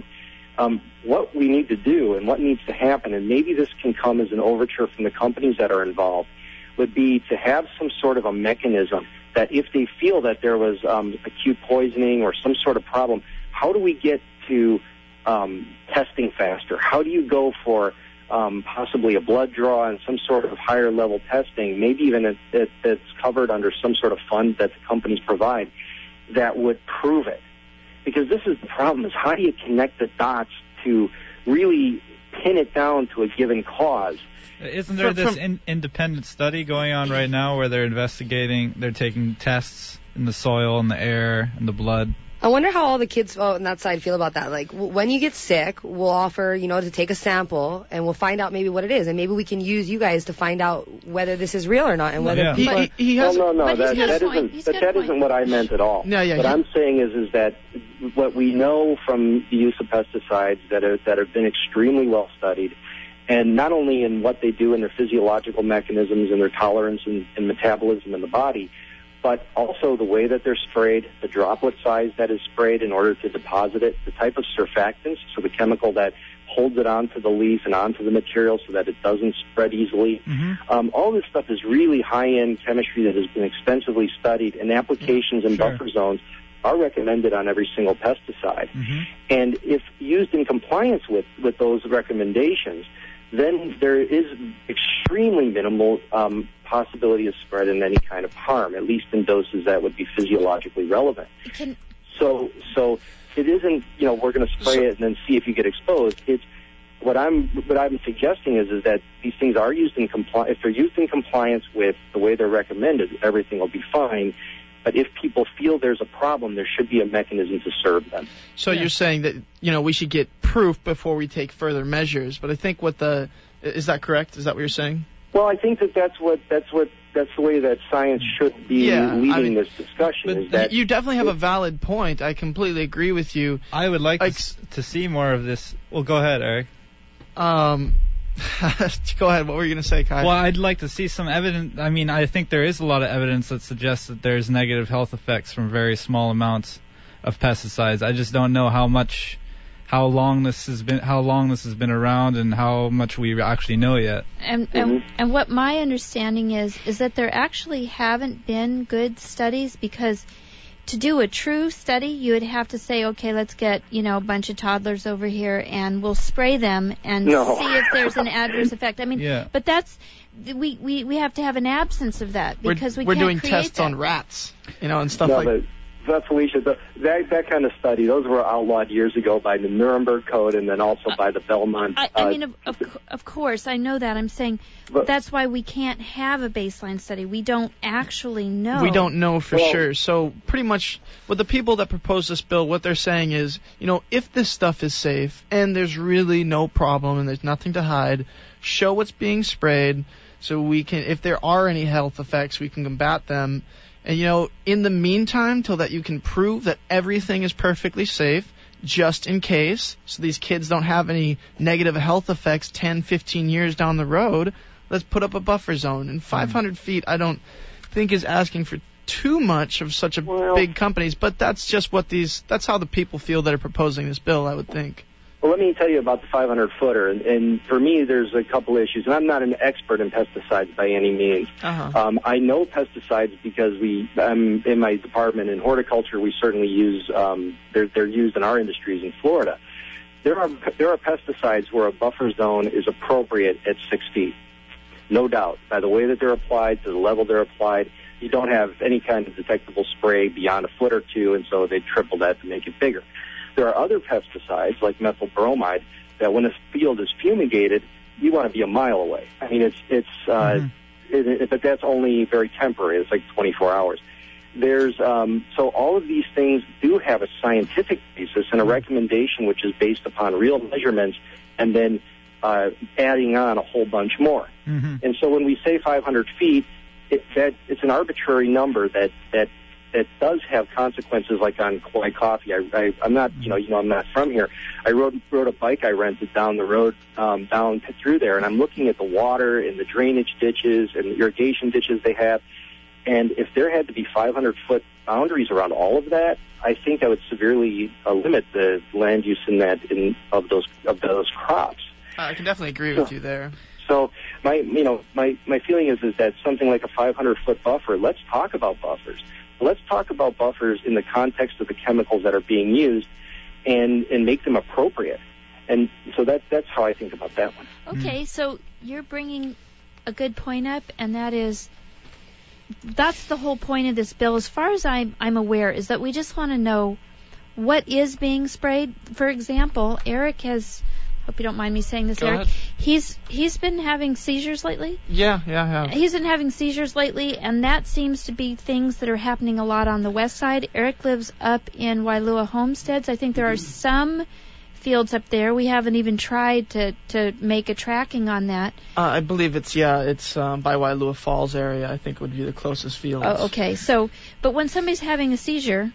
what we need to do and what needs to happen, and maybe this can come as an overture from the companies that are involved, would be to have some sort of a mechanism that if they feel that there was acute poisoning or some sort of problem, how do we get to testing faster? How do you go for possibly a blood draw and some sort of higher level testing, maybe even that's covered under some sort of fund that the companies provide, that would prove it? Because this is the problem, is how do you connect the dots to really pin it down to a given cause? Isn't there this independent study going on right now where they're taking tests in the soil and the air and the blood? I wonder how all the kids on that side feel about that. Like, when you get sick, we'll offer, to take a sample, and we'll find out maybe what it is, and maybe we can use you guys to find out whether this is real or not, and whether people are... No, that isn't what I meant at all. What I'm saying is that what we know from the use of pesticides that have been extremely well studied, and not only in what they do in their physiological mechanisms and their tolerance and metabolism in the body, but also the way that they're sprayed, the droplet size that is sprayed in order to deposit it, the type of surfactants, so the chemical that holds it onto the leaf and onto the material so that it doesn't spread easily. All this stuff is really high-end chemistry that has been extensively studied, and applications in buffer zones are recommended on every single pesticide. And if used in compliance with those recommendations, then there is extremely minimal possibility of spread and any kind of harm, at least in doses that would be physiologically relevant. So it isn't, we're going to spray it and then see if you get exposed. It's what I'm suggesting is that these things are used in if they're used in compliance with the way they're recommended, everything will be fine. But if people feel there's a problem, there should be a mechanism to serve them. So you're saying that, we should get proof before we take further measures. But I think is that correct? Is that what you're saying? Well, I think that's the way that science should be leading this discussion. But is that you definitely have a valid point. I completely agree with you. I would like to see more of this. Well, go ahead, Eric. Go ahead. What were you going to say, Kai? Well, I'd like to see some evidence. I mean, I think there is a lot of evidence that suggests that there's negative health effects from very small amounts of pesticides. I just don't know how long this has been around and how much we actually know yet. And what my understanding is that there actually haven't been good studies, because to do a true study, you would have to say, okay, let's get, a bunch of toddlers over here and we'll spray them and see if there's an adverse effect. I mean, but that's, we have to have an absence of that, because we're doing tests on rats, and stuff like that. Felicia, that kind of study, those were outlawed years ago by the Nuremberg Code and then also by the Belmont. I mean, of course, I know that. I'm saying that's why we can't have a baseline study. We don't actually know. We don't know for sure. So pretty much with the people that propose this bill, what they're saying is, if this stuff is safe and there's really no problem and there's nothing to hide, show what's being sprayed so we can, if there are any health effects, we can combat them. And, in the meantime, till that you can prove that everything is perfectly safe, just in case, so these kids don't have any negative health effects 10, 15 years down the road, let's put up a buffer zone. And 500 feet, I don't think is asking for too much of such a big companies, but that's just that's how the people feel that are proposing this bill, I would think. Well, let me tell you about the 500-footer. And for me, there's a couple issues. And I'm not an expert in pesticides by any means. I know pesticides because in my department in horticulture, we certainly use, they're used in our industries in Florida. There are pesticides where a buffer zone is appropriate at 6 feet. No doubt. By the way that they're applied, to the level they're applied, you don't have any kind of detectable spray beyond a foot or two, and so they triple that to make it bigger. There are other pesticides, like methyl bromide, that when a field is fumigated, you want to be a mile away. I mean, but that's only very temporary. It's like 24 hours. There's so all of these things do have a scientific basis and a recommendation which is based upon real measurements, and then adding on a whole bunch more. And so when we say 500 feet, it's an arbitrary number that does have consequences, like on Kauai coffee. I'm not, I'm not from here. I rode a bike I rented down the road, down through there, and I'm looking at the water and the drainage ditches and the irrigation ditches they have. And if there had to be 500-foot boundaries around all of that, I think that would severely limit the land use of those crops. I can definitely agree with you there. So my feeling is that something like a 500-foot buffer. Let's talk about buffers. Let's talk about buffers in the context of the chemicals that are being used, and make them appropriate. And so that's how I think about that one. Okay, so you're bringing a good point up, and that's the whole point of this bill, as far as I'm aware, is that we just want to know what is being sprayed. For example, Eric has, hope you don't mind me saying this, Eric, he's been having seizures lately? Yeah, I have. He's been having seizures lately, and that seems to be things that are happening a lot on the west side. Eric lives up in Wailua Homesteads. I think there are some fields up there. We haven't even tried to make a tracking on that. I believe it's by Wailua Falls area, I think would be the closest fields. Oh, okay. So, but when somebody's having a seizure,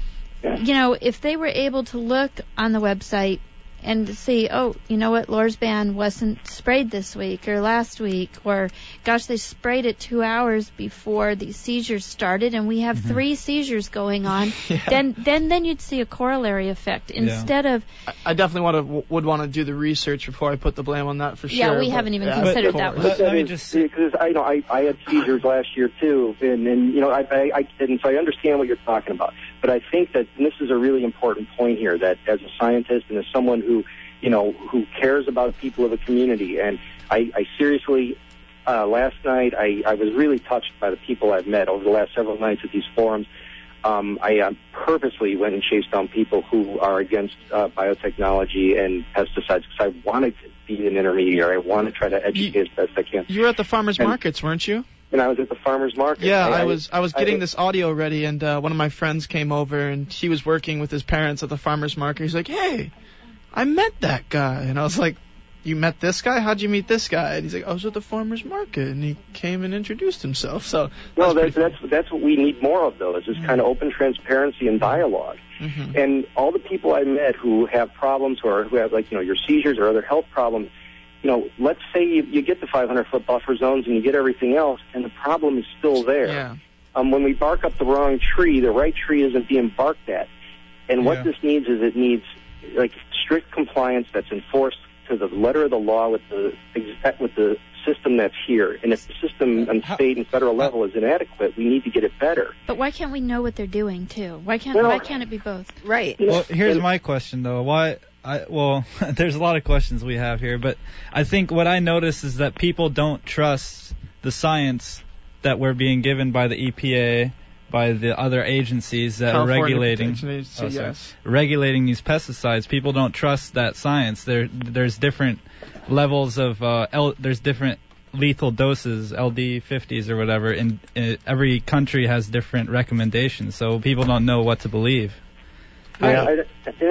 if they were able to look on the website and to see, Lorsban wasn't sprayed this week or last week, or gosh, they sprayed it 2 hours before the seizures started, and we have 3 seizures going on. Then you'd see a corollary effect instead of. I definitely would want to do the research before I put the blame on that for sure. Yeah, we haven't even considered that one. Let me just because I had seizures last year too, and so I understand what you're talking about. But I think that, and this is a really important point here, that as a scientist and as someone who cares about people of a community, and I seriously, last night I was really touched by the people I've met over the last several nights at these forums. I purposely went and chased down people who are against biotechnology and pesticides because I wanted to be an intermediary. I want to try to educate as best I can. You were at the farmers markets, weren't you? And I was at the farmers market. Yeah, I was getting this audio ready, and one of my friends came over, and he was working with his parents at the farmers market. He's like, "Hey, I met that guy," and I was like, "You met this guy? How'd you meet this guy?" And he's like, "I was at the farmers market," and he came and introduced himself. So that's what we need more of, though, is this kind of open transparency and dialogue. And all the people I met who have problems or who have your seizures or other health problems. Let's say you get the 500-foot buffer zones and you get everything else, and the problem is still there. Yeah. When we bark up the wrong tree, the right tree isn't being barked at. And what this needs is it needs like strict compliance that's enforced to the letter of the law with the system that's here. And if the system on state and federal level is inadequate, we need to get it better. But why can't we know what they're doing too? Why can't it be both? Right. Well, here's my question though. There's a lot of questions we have here, but I think what I notice is that people don't trust the science that we're being given by the EPA, by the other agencies that are regulating regulating these pesticides. People don't trust that science. There's different levels of there's different lethal doses, LD50s or whatever. In every country has different recommendations, so people don't know what to believe. The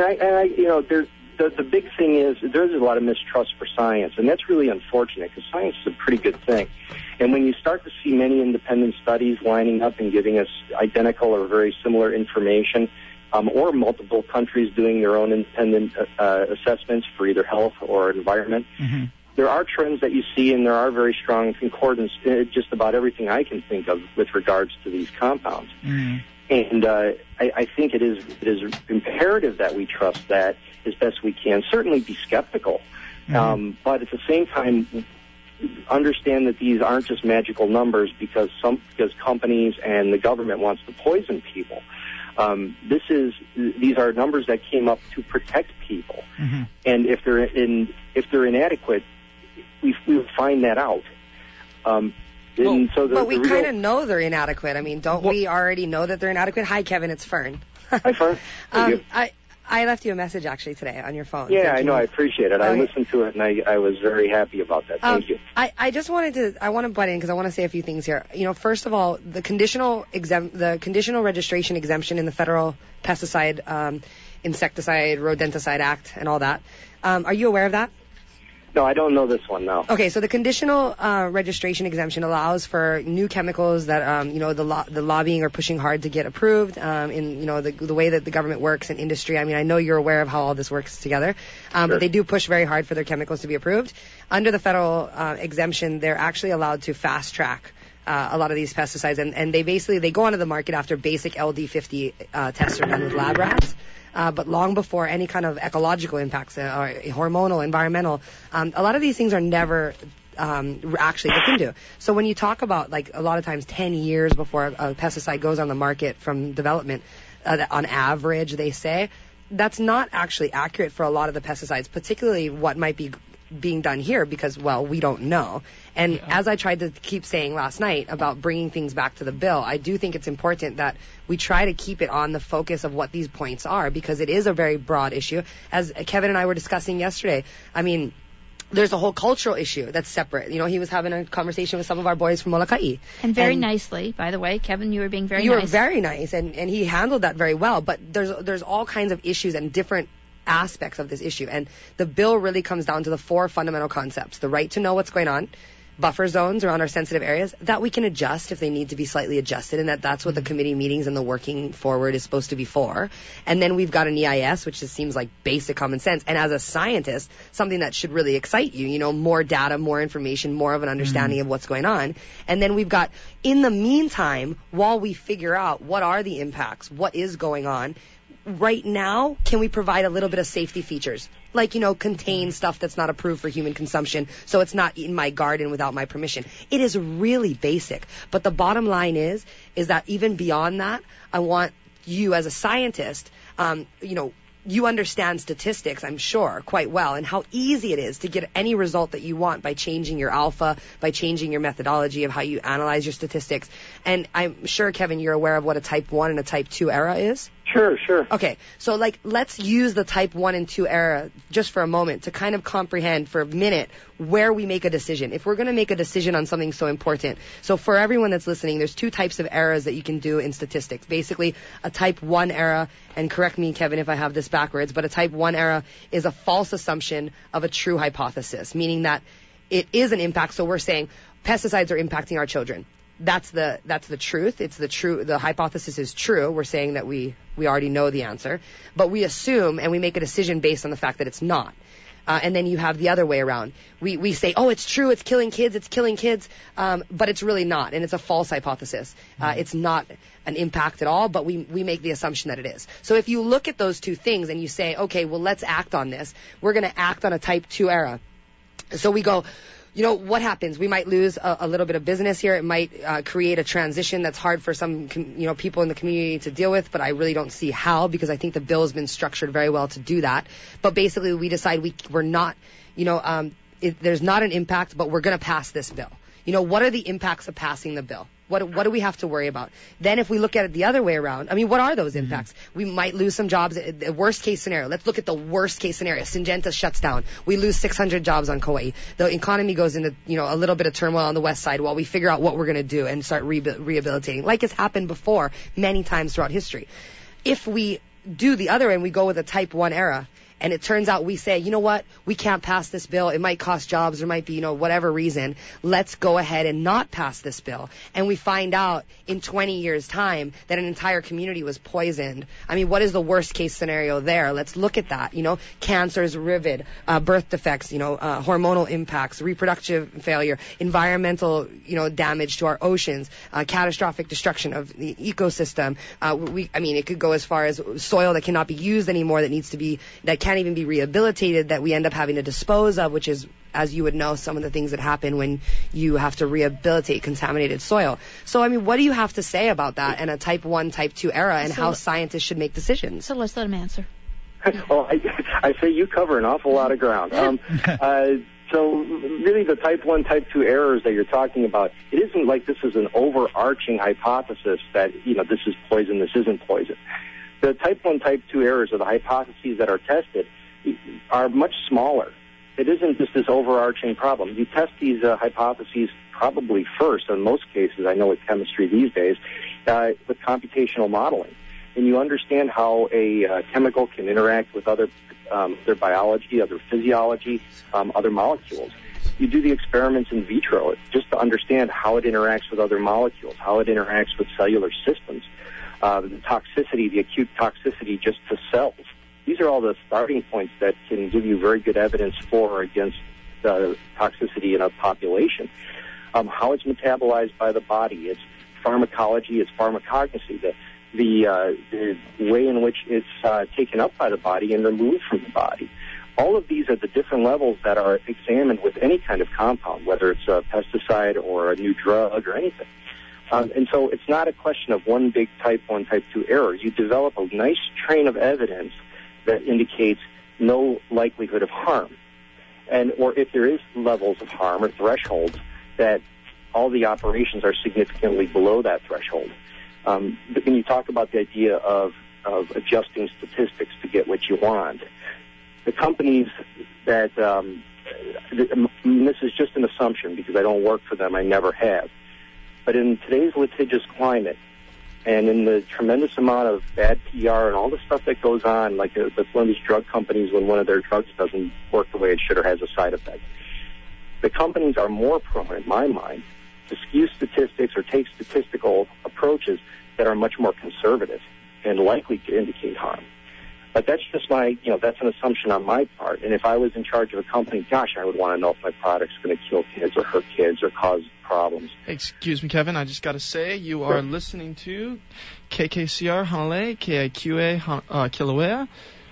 big thing is there's a lot of mistrust for science, and that's really unfortunate because science is a pretty good thing. And when you start to see many independent studies lining up and giving us identical or very similar information, or multiple countries doing their own independent assessments for either health or environment, there are trends that you see, and there are very strong concordance in just about everything I can think of with regards to these compounds. And I think it is imperative that we trust that as best we can. Certainly be skeptical, but at the same time, understand that these aren't just magical numbers because companies and the government wants to poison people. These are numbers that came up to protect people, and if they're inadequate, we will find that out. But we kind of know they're inadequate. I mean, don't we already know that they're inadequate? Hi, Kevin, it's Fern. Hi, Fern. I left you a message actually today on your phone. Yeah, I know. I appreciate it. I listened to it, and I was very happy about that. Thank you. I just wanted to butt in because I want to say a few things here. You know, first of all, the conditional registration exemption in the Federal Pesticide, Insecticide, Rodenticide Act and all that. Are you aware of that? No, I don't know this one, no. Okay, so the conditional registration exemption allows for new chemicals that, the lobbying are pushing hard to get approved in, the way that the government works and industry. I mean, I know you're aware of how all this works together, but they do push very hard for their chemicals to be approved. Under the federal exemption, they're actually allowed to fast track a lot of these pesticides, and they go onto the market after basic LD50 tests are done with lab rats. But long before any kind of ecological impacts or hormonal, environmental, a lot of these things are never actually looked into. So when you talk about, like, a lot of times 10 years before a pesticide goes on the market from development, on average, they say, that's not actually accurate for a lot of the pesticides, particularly what might be being done here because, well, we don't know. And as I tried to keep saying last night about bringing things back to the bill, I do think it's important that we try to keep it on the focus of what these points are because it is a very broad issue. As Kevin and I were discussing yesterday, I mean, there's a whole cultural issue that's separate. You know, he was having a conversation with some of our boys from Molokai. And very nicely, by the way. Kevin, you were being very nice. You were very nice, and he handled that very well. But there's all kinds of issues and different aspects of this issue, and the bill really comes down to the four fundamental concepts: the right to know what's going on, buffer zones around our sensitive areas that we can adjust if they need to be slightly adjusted, and that's what the committee meetings and the working forward is supposed to be for. And then we've got an EIS, which just seems like basic common sense, and as a scientist, something that should really excite you, more data, more information, more of an understanding of what's going on. And then we've got, in the meantime, while we figure out what are the impacts, what is going on, right now, can we provide a little bit of safety features? Like, contain stuff that's not approved for human consumption, so it's not in my garden without my permission. It is really basic. But the bottom line is that even beyond that, I want you as a scientist, you understand statistics, I'm sure, quite well, and how easy it is to get any result that you want by changing your alpha, by changing your methodology of how you analyze your statistics. And I'm sure, Kevin, you're aware of what a type 1 and a type 2 error is? Sure. Okay, so let's use the type 1 and 2 error just for a moment to kind of comprehend for a minute where we make a decision. If we're going to make a decision on something so important. So for everyone that's listening, there's two types of errors that you can do in statistics. Basically, a type 1 error, and correct me, Kevin, if I have this backwards, but a type 1 error is a false assumption of a true hypothesis, meaning that it is an impact. So we're saying pesticides are impacting our children. That's the truth. The hypothesis is true. We're saying that we already know the answer, but we assume and we make a decision based on the fact that it's not. And then you have the other way around. We say, oh, it's true, it's killing kids, but it's really not, and it's a false hypothesis. It's not an impact at all, but we make the assumption that it is. So if you look at those two things and you say, okay, well, let's act on this. We're going to act on a type 2 era. So we go, what happens? We might lose a little bit of business here. It might create a transition that's hard for some, people in the community to deal with, but I really don't see how, because I think the bill has been structured very well to do that. But basically, we decide we're not, there's not an impact, but we're going to pass this bill. What are the impacts of passing the bill? What do we have to worry about? Then if we look at it the other way around, what are those impacts? We might lose some jobs. The worst case scenario. Let's look at the worst case scenario. Syngenta shuts down. We lose 600 jobs on Kauai. The economy goes into, a little bit of turmoil on the west side while we figure out what we're going to do and start rehabilitating, like it's happened before many times throughout history. If we do the other end, we go with a type 1 era, and it turns out we say, we can't pass this bill. It might cost jobs. There might be, whatever reason. Let's go ahead and not pass this bill. And we find out in 20 years' time that an entire community was poisoned. What is the worst case scenario there? Let's look at that. Cancers, rivet, birth defects, hormonal impacts, reproductive failure, environmental, damage to our oceans, catastrophic destruction of the ecosystem. It could go as far as soil that cannot be used anymore, that can't even be rehabilitated, that we end up having to dispose of, which is, as you would know, some of the things that happen when you have to rehabilitate contaminated soil. So, what do you have to say about that and a type 1, type 2 era and how scientists should make decisions? So let's let him answer. Well, I say you cover an awful lot of ground. So really the type 1, type 2 errors that you're talking about, it isn't like this is an overarching hypothesis that, this is poison, this isn't poison. The type 1, type 2 errors, or the hypotheses that are tested, are much smaller. It isn't just this overarching problem. You test these hypotheses probably first, in most cases, I know with chemistry these days, with computational modeling. And you understand how a chemical can interact with other biology, other physiology, other molecules. You do the experiments in vitro just to understand how it interacts with other molecules, how it interacts with cellular systems. The toxicity, the acute toxicity just to cells. These are all the starting points that can give you very good evidence for or against the toxicity in a population. How it's metabolized by the body, its pharmacology, its pharmacognosy, the way in which it's taken up by the body and removed from the body. All of these are the different levels that are examined with any kind of compound, whether it's a pesticide or a new drug or anything. And so it's not a question of one big type 1, type 2 error. You develop a nice train of evidence that indicates no likelihood of harm. Or if there is levels of harm or thresholds, that all the operations are significantly below that threshold. When you talk about the idea of adjusting statistics to get what you want, the companies that, this is just an assumption because I don't work for them, I never have. But in today's litigious climate, and in the tremendous amount of bad PR and all the stuff that goes on, like with one of these drug companies when one of their drugs doesn't work the way it should or has a side effect, the companies are more prone, in my mind, to skew statistics or take statistical approaches that are much more conservative and likely to indicate harm. But that's just that's an assumption on my part. And if I was in charge of a company, gosh, I would want to know if my product's going to kill kids or hurt kids or cause problems. Excuse me, Kevin. I just got to say, you are listening to KKCR Hanalei, KIQA Kilauea,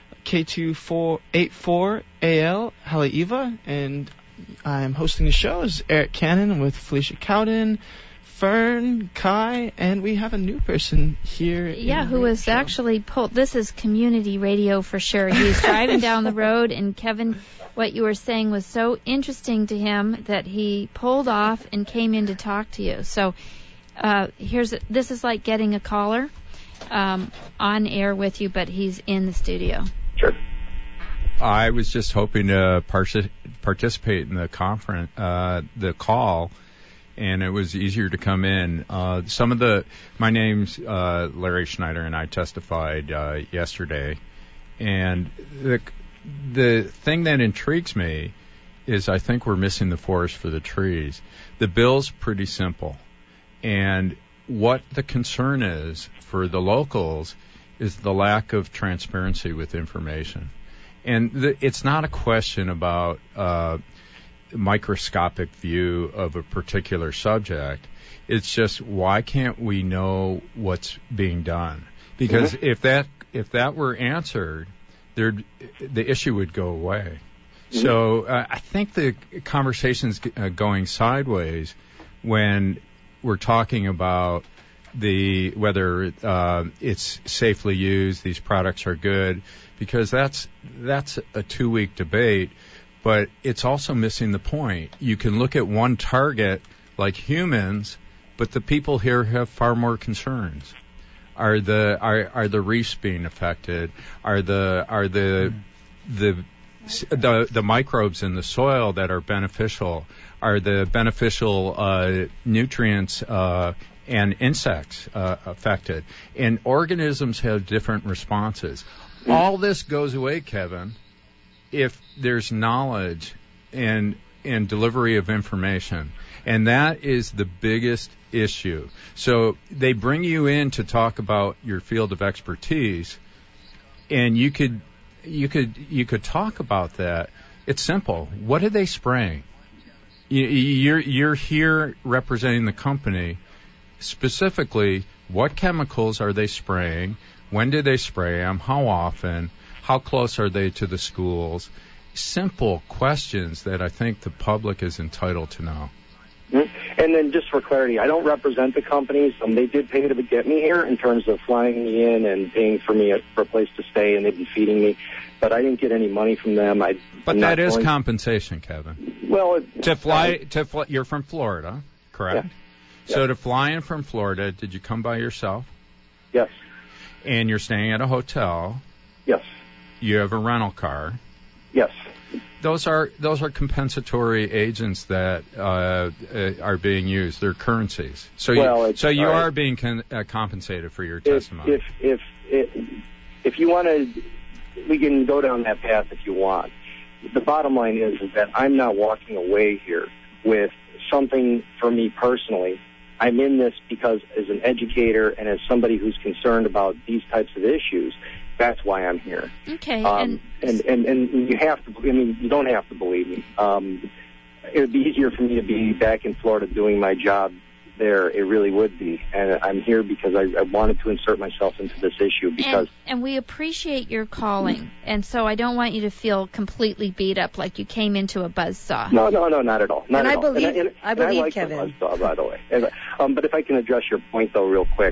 K2484AL Haleiwa, and I'm hosting the show as Eric Cannon with Felicia Cowden, Fern, Kai, and we have a new person here. Yeah, who was actually pulled. This is community radio for sure. He's driving down the road, and Kevin, what you were saying was so interesting to him that he pulled off and came in to talk to you. So this is like getting a caller on air with you, but he's in the studio. Sure. I was just hoping to participate in the conference, the call. And it was easier to come in. My name's Larry Schneider, and I testified yesterday. And the thing that intrigues me is I think we're missing the forest for the trees. The bill's pretty simple. And what the concern is for the locals is the lack of transparency with information. And it's not a question about microscopic view of a particular subject. It's just, why can't we know what's being done? Because if that were answered, the issue would go away. So I think the conversation's going sideways when we're talking about whether it's safely used, these products are good, because that's a 2-week debate. But it's also missing the point. You can look at one target like humans, but the people here have far more concerns. Are the reefs being affected? Are the microbes in the soil that are beneficial? Are the beneficial nutrients and insects affected? And organisms have different responses. All this goes away, Kevin, if there's knowledge and delivery of information. And that is the biggest issue. So they bring you in to talk about your field of expertise, and you could talk about that. It's simple. What are they spraying? You're here representing the company. Specifically, what chemicals are they spraying? When do they spray them? How often? How close are they to the schools? Simple questions that I think the public is entitled to know. And then just for clarity, I don't represent the companies. They did pay to get me here in terms of flying me in and paying for me for a place to stay, and they've been feeding me. But I didn't get any money from them. But that is compensation, Kevin. Well, to fly, you're from Florida, correct? Yeah. So to fly in from Florida, did you come by yourself? Yes. And you're staying at a hotel? Yes. You have a rental car? Yes. Those are compensatory agents that are being used. They're currencies. So you are being compensated for your testimony. If you want to, we can go down that path if you want. The bottom line is that I'm not walking away here with something for me personally. I'm in this because as an educator and as somebody who's concerned about these types of issues, that's why I'm here. Okay. And you have to, you don't have to believe me. It would be easier for me to be back in Florida doing my job there. It really would be. And I'm here because I wanted to insert myself into this issue because... And we appreciate your calling. And so I don't want you to feel completely beat up like you came into a buzzsaw. No, not at all. Not at all. I believe like Kevin. The buzzsaw, by the way. But if I can address your point, though, real quick,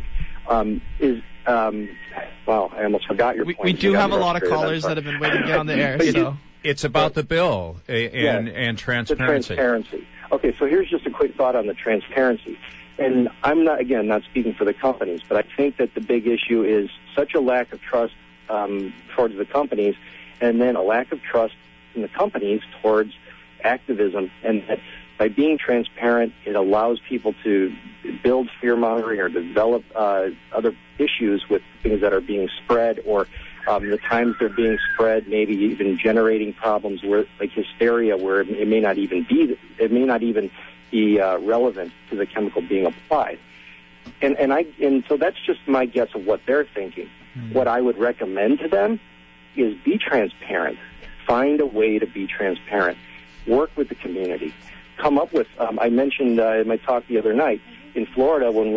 well, I almost forgot your point. We do have a lot of callers that have been waiting to get on the air. So it's about the bill and transparency. The transparency. Okay, so here's just a quick thought on the transparency. And I'm not speaking for the companies, but I think that the big issue is such a lack of trust towards the companies, and then a lack of trust in the companies towards activism, and that by being transparent, it allows people to build fear-mongering or develop other issues with things that are being spread, or the times they're being spread, maybe even generating problems where, like hysteria, where it may not even be relevant to the chemical being applied. And so that's just my guess of what they're thinking. Mm-hmm. What I would recommend to them is be transparent. Find a way to be transparent. Work with the community. Come up with, I mentioned in my talk the other night, in Florida, when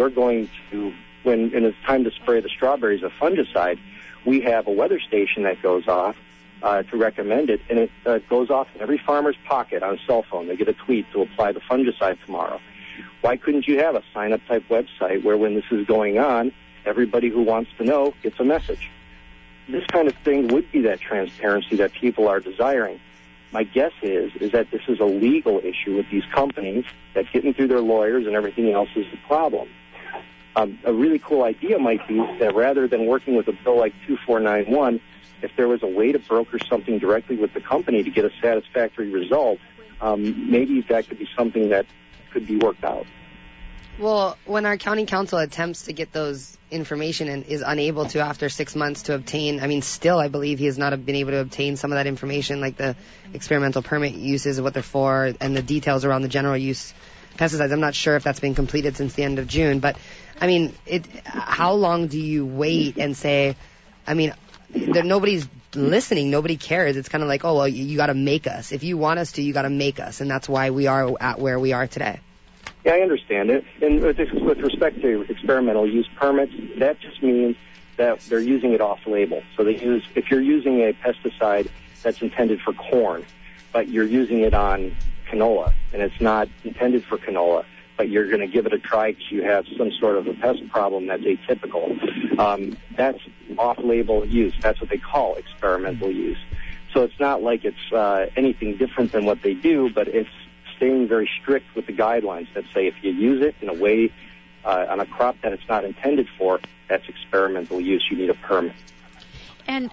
it's time to spray the strawberries of fungicide, we have a weather station that goes off to recommend it, and it goes off in every farmer's pocket on a cell phone. They get a tweet to apply the fungicide tomorrow. Why couldn't you have a sign-up type website where when this is going on, everybody who wants to know gets a message? This kind of thing would be that transparency that people are desiring. My guess is that this is a legal issue with these companies, that getting through their lawyers and everything else is the problem. A really cool idea might be that rather than working with a bill like 2491, if there was a way to broker something directly with the company to get a satisfactory result, maybe that could be something that could be worked out. Well, when our county council attempts to get those information and is unable to after 6 months to obtain, still I believe he has not been able to obtain some of that information, like the experimental permit uses, what they're for, and the details around the general use pesticides. I'm not sure if that's been completed since the end of June, but how long do you wait and say, nobody's listening, nobody cares. It's kind of like, oh, well, you got to make us. If you want us to, you got to make us. And that's why we are at where we are today. Yeah, I understand it. And with respect to experimental use permits, that just means that they're using it off-label. So if you're using a pesticide that's intended for corn, but you're using it on canola, and it's not intended for canola, but you're going to give it a try because you have some sort of a pest problem that's atypical, that's off-label use. That's what they call experimental use. So it's not like it's anything different than what they do, but it's staying very strict with the guidelines that say if you use it in a way on a crop that it's not intended for, that's experimental use. You need a permit. And,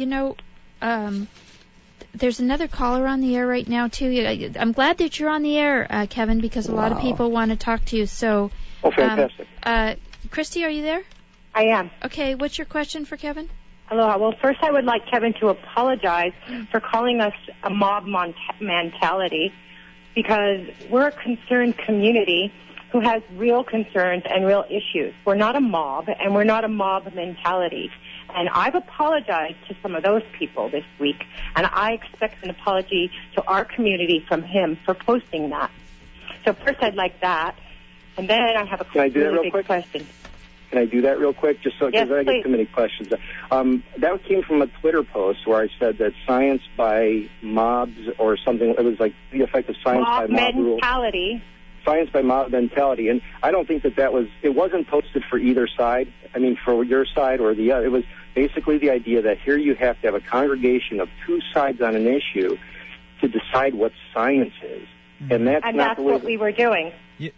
there's another caller on the air right now, too. I'm glad that you're on the air, Kevin, because a lot of people want to talk to you. So, fantastic. Christy, are you there? I am. Okay, what's your question for Kevin? Aloha. Well, first I would like Kevin to apologize for calling us a mob mentality, because we're a concerned community who has real concerns and real issues. We're not a mob, and we're not a mob mentality. And I've apologized to some of those people this week, and I expect an apology to our community from him for posting that. So first I'd like that, and then I have a really big question. Can I do that real quick? Just so, because I get too many questions. That came from a Twitter post where I said that science by mobs or something, it was like the effect of science by mob mentality. Rule. Science by mob mentality. And I don't think it wasn't posted for either side. I mean, for your side or the other. It was basically the idea that here you have to have a congregation of two sides on an issue to decide what science is. And that's what we were doing.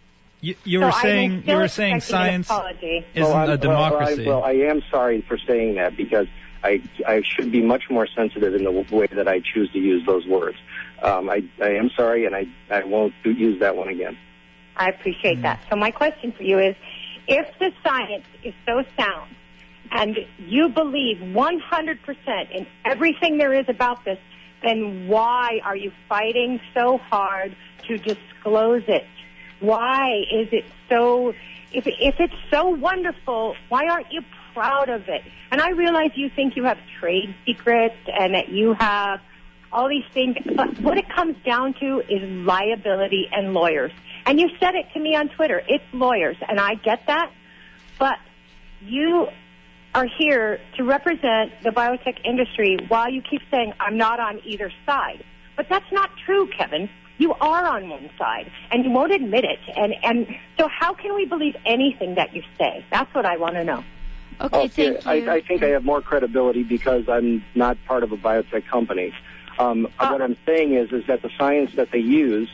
You were saying science isn't a democracy. I am sorry for saying that, because I should be much more sensitive in the way that I choose to use those words. I am sorry, and I won't use that one again. I appreciate that. So my question for you is, if the science is so sound and you believe 100% in everything there is about this, then why are you fighting so hard to disclose it? Why is it so, if it's so wonderful, why aren't you proud of it? And I realize you think you have trade secrets and that you have all these things, but what it comes down to is liability and lawyers. And you said it to me on Twitter, it's lawyers, and I get that, but you are here to represent the biotech industry while you keep saying, I'm not on either side. But that's not true, Kevin. You are on one side, and you won't admit it. And so how can we believe anything that you say? That's what I want to know. Okay, thank you. I think I have more credibility because I'm not part of a biotech company. What I'm saying is that the science that they use,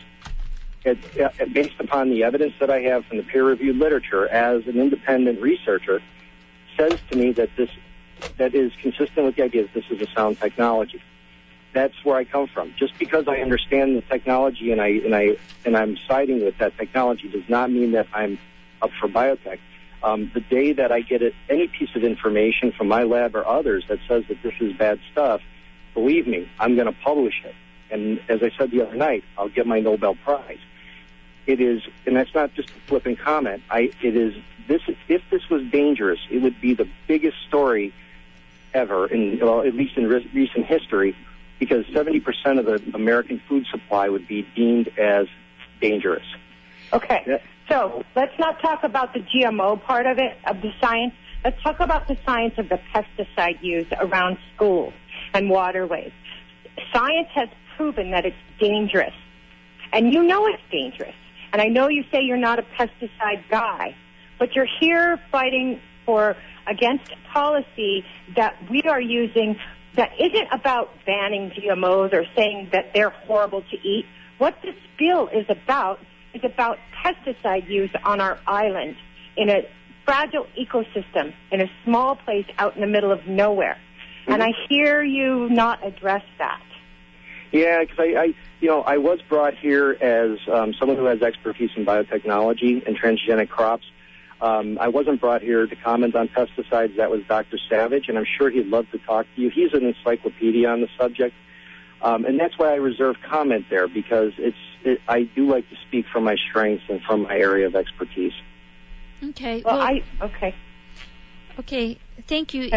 based upon the evidence that I have from the peer-reviewed literature as an independent researcher, says to me that that is consistent with the idea that this is a sound technology. That's where I come from. Just because I understand the technology and I'm siding with that technology does not mean that I'm up for biotech. The day that I get any piece of information from my lab or others that says that this is bad stuff, believe me, I'm going to publish it. And as I said the other night, I'll get my Nobel Prize. It is, and that's not just a flippant comment. If this was dangerous, it would be the biggest story ever, at least in recent history, because 70% of the American food supply would be deemed as dangerous. Okay, so let's not talk about the GMO part of it, of the science. Let's talk about the science of the pesticide use around schools and waterways. Science has proven that it's dangerous, and you know it's dangerous. And I know you say you're not a pesticide guy, but you're here fighting against policy that we are using that isn't about banning GMOs or saying that they're horrible to eat. What this bill is about pesticide use on our island in a fragile ecosystem, in a small place out in the middle of nowhere. Mm-hmm. And I hear you not address that. Yeah, because I was brought here as someone who has expertise in biotechnology and transgenic crops. I wasn't brought here to comment on pesticides. That was Dr. Savage, and I'm sure he'd love to talk to you. He's an encyclopedia on the subject, and that's why I reserve comment there, because I do like to speak from my strengths and from my area of expertise. Okay. Okay. Okay. Thank you.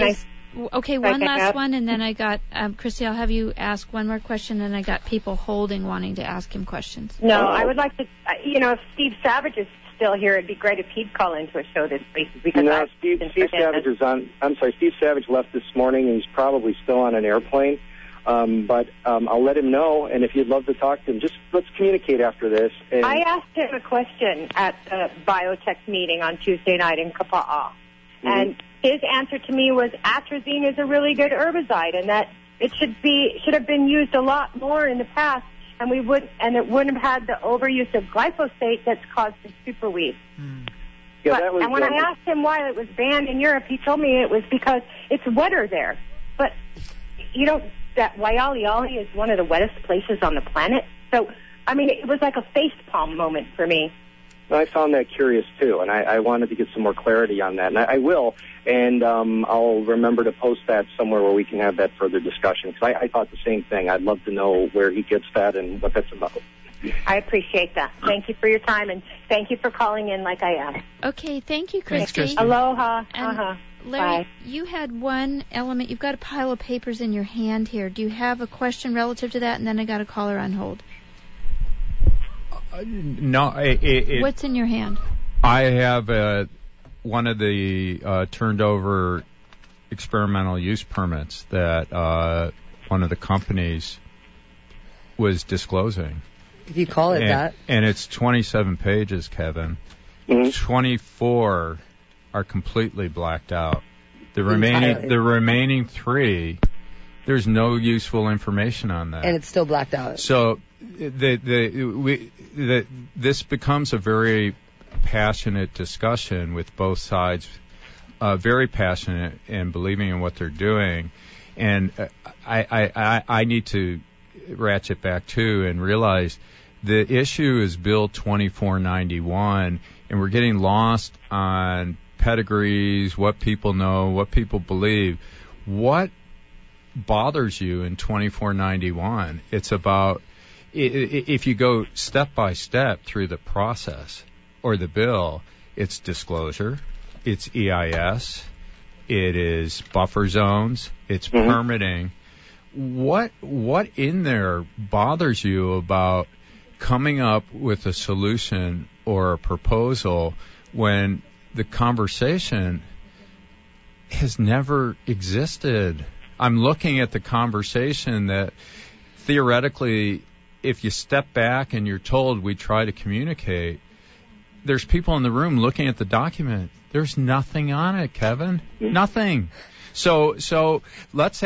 Okay, one last one, and then I got, Christy, I'll have you ask one more question, and I got people wanting to ask him questions. No, I would like to, if Steve Savage is still here, it'd be great if he'd call into a show this week. Because Steve Savage is on, Steve Savage left this morning, and he's probably still on an airplane. But I'll let him know, and if you'd love to talk to him, just let's communicate after this. And I asked him a question at the biotech meeting on Tuesday night in Kapa'a, and his answer to me was atrazine is a really good herbicide, and that it should have been used a lot more in the past, and it wouldn't have had the overuse of glyphosate that's caused the superweed. Yeah, and when I asked him why it was banned in Europe, he told me it was because it's wetter there. But that Waialeale is one of the wettest places on the planet. So, it was like a facepalm moment for me. I found that curious, too, and I wanted to get some more clarity on that. And I will, and I'll remember to post that somewhere where we can have that further discussion, because I thought the same thing. I'd love to know where he gets that and what that's about. I appreciate that. Thank you for your time, and thank you for calling in like I asked. Okay, thank you, Christy. Aloha. Larry, Bye. You had one element. You've got a pile of papers in your hand here. Do you have a question relative to that? And then I got a caller on hold. No. What's in your hand? I have one of the turned over experimental use permits that one of the companies was disclosing. If you call it that. And it's 27 pages, Kevin. 24 are completely blacked out. The remaining 3, there's no useful information on that. And it's still blacked out. So this becomes a very passionate discussion with both sides, very passionate and believing in what they're doing. And I need to ratchet back too and realize the issue is Bill 2491, and we're getting lost on pedigrees, what people know, what people believe. What bothers you in 2491? It's about, if you go step by step through the process or the bill, it's disclosure, it's EIS, it is buffer zones, it's permitting. What in there bothers you about coming up with a solution or a proposal when the conversation has never existed? I'm looking at the conversation that theoretically, if you step back and you're told we try to communicate, there's people in the room looking at the document. There's nothing on it, Kevin. Nothing. So let's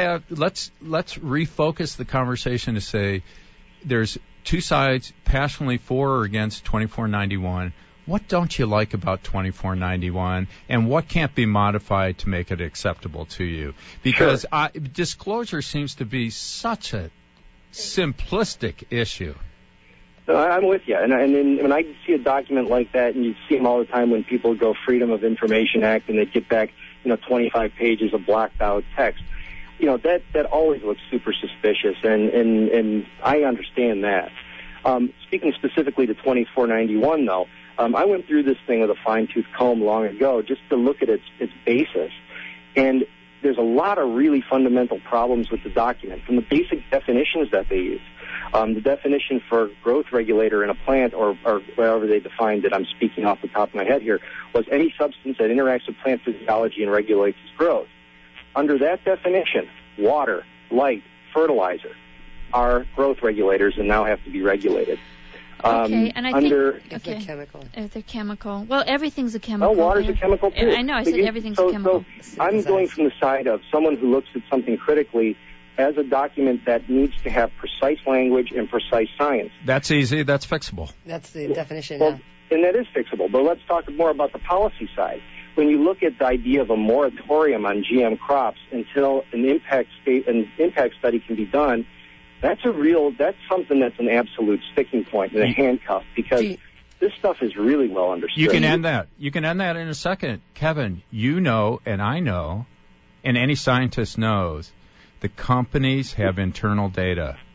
refocus the conversation to say there's two sides passionately for or against 2491. What don't you like about 2491, and what can't be modified to make it acceptable to you? Because disclosure seems to be such a simplistic issue. I'm with you, and when I see a document like that, and you see them all the time when people go Freedom of Information Act, and they get back 25 pages of blacked out text. That always looks super suspicious, and I understand that. Speaking specifically to 2491, though, I went through this thing with a fine-tooth comb long ago just to look at its basis, and there's a lot of really fundamental problems with the document, from the basic definitions that they use. The definition for growth regulator in a plant, or however they defined it, I'm speaking off the top of my head here, was any substance that interacts with plant physiology and regulates its growth. Under that definition, water, light, fertilizer are growth regulators and now have to be regulated. Okay, and I think it's a chemical. It's a chemical. Well, everything's a chemical. Oh, water's a chemical too. I know. I said everything's a chemical. So I'm going from the side of someone who looks at something critically as a document that needs to have precise language and precise science. That's easy. That's fixable. That's the definition. Well, and that is fixable. But let's talk more about the policy side. When you look at the idea of a moratorium on GM crops until an impact study can be done, that's something that's an absolute sticking point and a handcuff, because this stuff is really well understood. You can end that. You can end that in a second. Kevin, you know, and I know, and any scientist knows, the companies have internal data.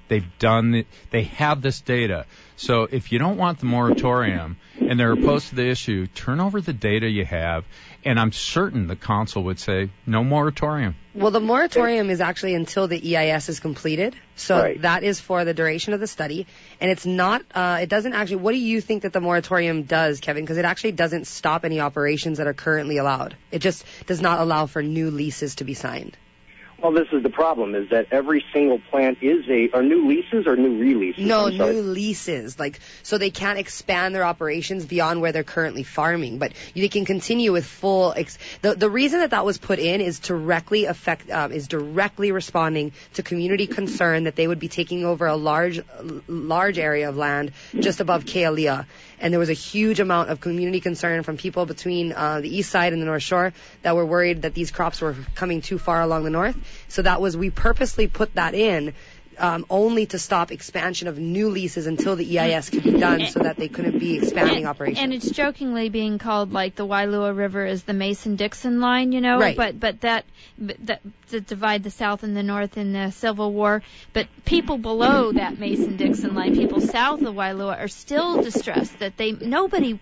They have this data. So if you don't want the moratorium and they're opposed to the issue, turn over the data you have, and I'm certain the council would say no moratorium. Well, the moratorium is actually until the EIS is completed. So that is for the duration of the study. And it's not, it doesn't actually, what do you think that the moratorium does, Kevin? Because it actually doesn't stop any operations that are currently allowed. It just does not allow for new leases to be signed. Well, this is the problem, is that every single plant are new leases or new releases? No, new leases. So they can't expand their operations beyond where they're currently farming, but they can continue with full, the reason that was put in is directly responding to community concern that they would be taking over a large area of land just above Kealia. And there was a huge amount of community concern from people between the east side and the North Shore that were worried that these crops were coming too far along the north. So we purposely put that in only to stop expansion of new leases until the EIS could be done so that they couldn't be expanding operations. And it's jokingly being called like the Wailua River is the Mason-Dixon line, you know, right. but that to divide the South and the North in the Civil War. But people below that Mason-Dixon line, people south of Wailua, are still distressed that nobody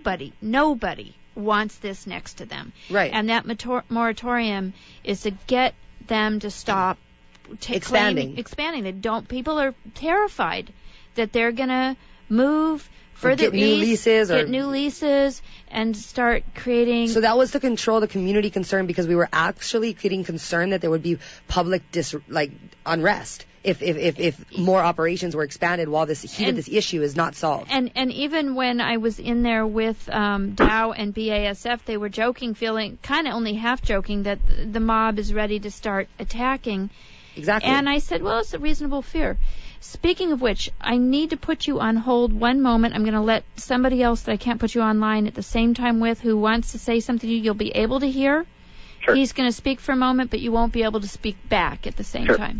wants this next to them. Right. And that moratorium is to get them to stop expanding. People are terrified that they're going to move further east, get new leases, and start creating. So that was to control the community concern, because we were actually getting concerned that there would be public unrest if more operations were expanded while this issue is not solved. And even when I was in there with Dow and BASF, they were feeling kind of only half joking that the mob is ready to start attacking. Exactly. And I said, well, it's a reasonable fear. Speaking of which, I need to put you on hold one moment. I'm going to let somebody else that I can't put you online at the same time with who wants to say something to you. You'll be able to hear. Sure. He's going to speak for a moment, but you won't be able to speak back at the same time.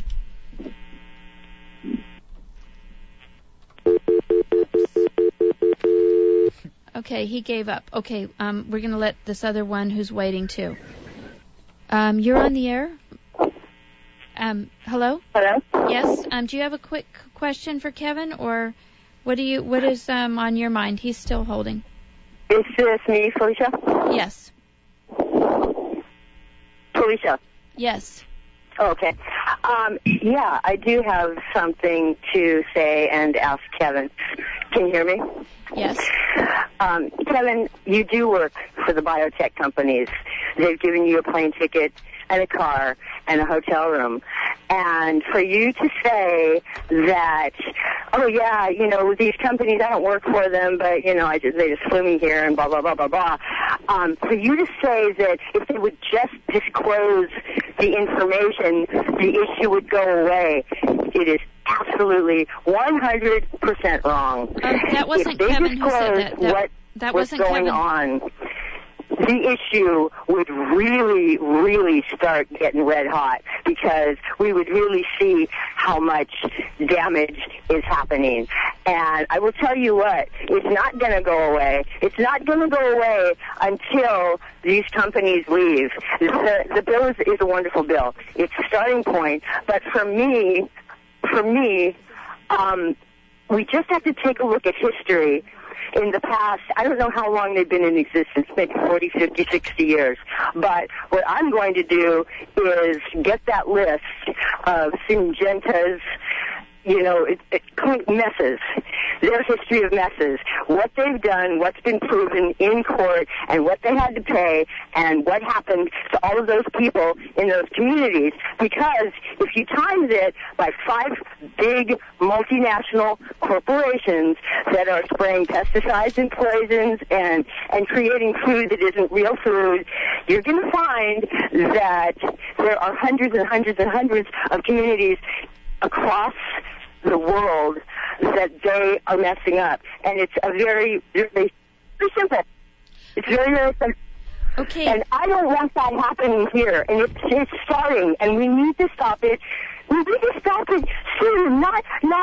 Okay, he gave up. Okay, we're going to let this other one who's waiting too. You're on the air. Hello? Hello? Yes. Do you have a quick question for Kevin, or what is on your mind? He's still holding. Is this me, Felicia? Yes. Felicia? Yes. Oh, okay. Yeah, I do have something to say and ask Kevin. Can you hear me? Yes. Kevin, you do work for the biotech companies. They've given you a plane ticket and a car and a hotel room. And for you to say that, oh yeah, these companies, I don't work for them, but they just flew me here and blah, blah, blah, blah, blah. For you to say that if they would just disclose the information, the issue would go away, it is absolutely 100% wrong. That wasn't Kevin who said that. That wasn't going on. The issue would really, really start getting red hot, because we would really see how much damage is happening. And I will tell you what, it's not going to go away. It's not going to go away until these companies leave. The bill is a wonderful bill. It's a starting point. But for me, we just have to take a look at history. In the past, I don't know how long they've been in existence, maybe 40, 50, 60 years. But what I'm going to do is get that list of Syngenta's, messes, their history of messes, what they've done, what's been proven in court, and what they had to pay, and what happened to all of those people in those communities. Because if you times it by 5 big multinational corporations that are spraying pesticides and poisons and creating food that isn't real food, you're going to find that there are hundreds and hundreds and hundreds of communities across the world that they are messing up. And it's very, very simple. It's very, very simple. Okay. And I don't want that happening here. And it's starting, and we need to stop it We need to stop it soon, not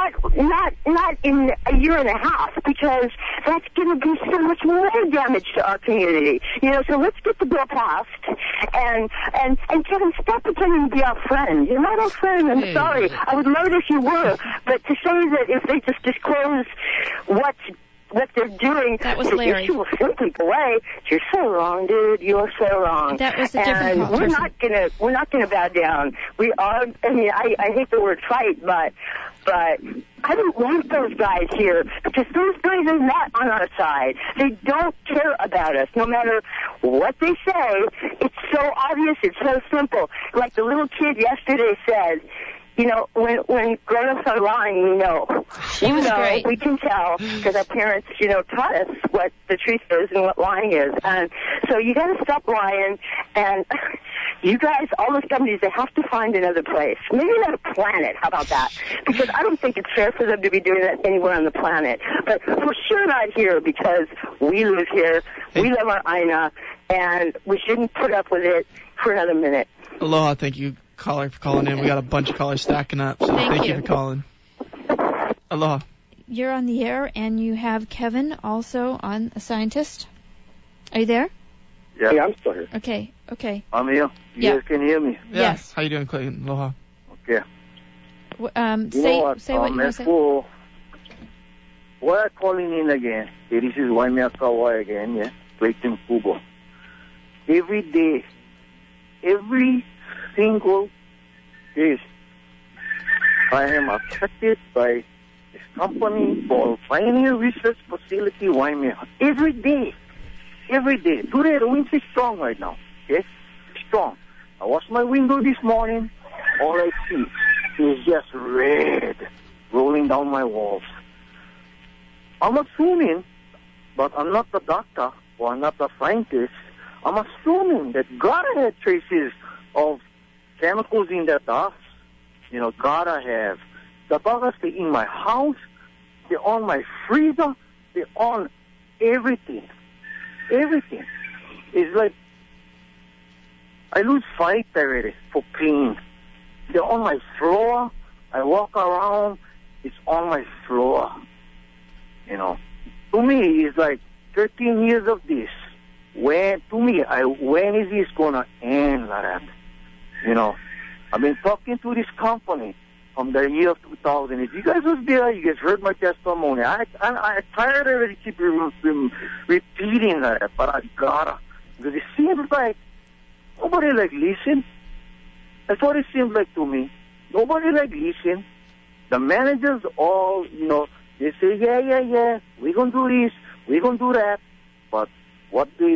in a year and a half, because that's going to be so much more damage to our community. So let's get the bill passed, and Kevin, stop pretending to be our friend. You're not our friend. I'm sorry. I would love it if you were, but to say that if they just disclose what they're doing, that was Larry. Issue will simply go away. You're so wrong, dude. You're so wrong. That was a different call. We're not gonna bow down. We are. I hate the word fight, but I don't want those guys here, because those guys are not on our side. They don't care about us, no matter what they say. It's so obvious. It's so simple. Like the little kid yesterday said. When grown-ups are lying, we know. Great. We can tell, because our parents, taught us what the truth is and what lying is. And so you got to stop lying. And you guys, all those companies, they have to find another place. Maybe another planet. How about that? Because I don't think it's fair for them to be doing that anywhere on the planet. But for sure not here, because we live here. We love our Ina, and we shouldn't put up with it for another minute. Aloha, thank you, caller, for calling in. We got a bunch of callers stacking up, so thank you for calling. Aloha. You're on the air, and you have Kevin also on, a scientist. Are you there? Yeah, I'm still here. Okay. I'm here. You guys can hear me? Yeah. Yes. How you doing, Clayton? Aloha. Okay. Say what you want to say. Why calling in again? Okay, this is Waimea Kauai again, yeah? Clayton Kubo. Every day, every single day, I am affected by this company called Pioneer Research Facility Waimea. Every day. Today, the wind is strong right now. Okay? Strong. I washed my window this morning. All I see is just red rolling down my walls. I'm assuming, but I'm not the doctor or I'm not the scientist. I'm assuming that God had traces of chemicals in that dust. Gotta have. The bugs are in my house. They're on my freezer. They're on everything. Everything. It's like I lose fight already for pain. They're on my floor. I walk around. It's on my floor. To me, it's like 13 years of this. When is this gonna end like that? I've been talking to this company from the year 2000. If you guys was there, you guys heard my testimony. I tired already keep repeating that, but I gotta. Because it seems like nobody listen. That's what it seems like to me. Nobody listen. The managers all, they say, yeah, we're gonna do this, we're gonna do that. But what do?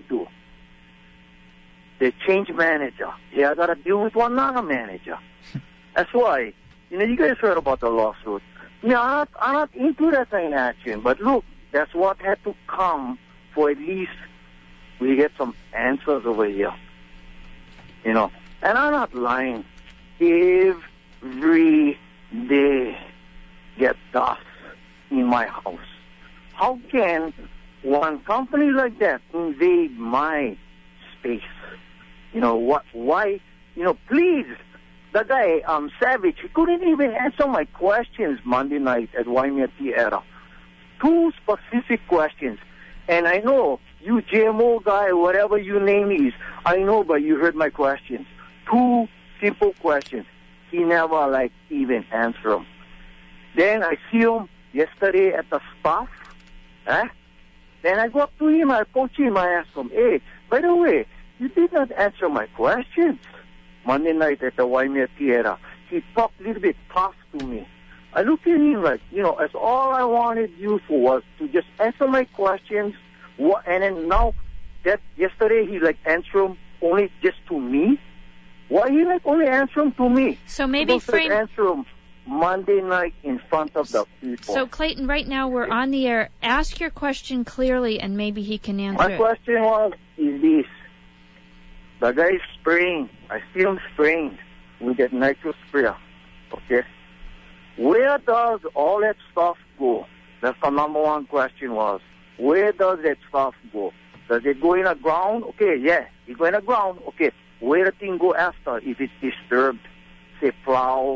They change manager. Yeah, I gotta deal with one other manager. That's why, you guys heard about the lawsuit. I'm not into that kind of action. But look, that's what had to come for at least we get some answers over here. And I'm not lying. Every day get dust in my house. How can one company like that invade my space? Why? Please. The guy, Savage, he couldn't even answer my questions Monday night at Waimea Theater. 2 specific questions. And I know, you GMO guy, whatever your name is, I know, but you heard my questions. 2 simple questions. He never, even answer them. Then I see him yesterday at the staff. Then I go up to him, I approach him, I ask him, hey, by the way, you did not answer my questions Monday night at the Waimea Theater. He talked a little bit tough to me. I looked at him as all I wanted you for was to just answer my questions. And then now, that yesterday he answered them only just to me. Why he only answer them to me? So maybe answer them Monday night in front of the people. So Clayton, right now we're on the air. Ask your question clearly, and maybe he can answer it. My question is this. The guy is spraying. I see him spraying with that nitro sprayer. Okay? Where does all that stuff go? That's the number one question was. Where does that stuff go? Does it go in the ground? Okay, yeah. It go in the ground. Okay. Where the thing go after if it's disturbed? Say plow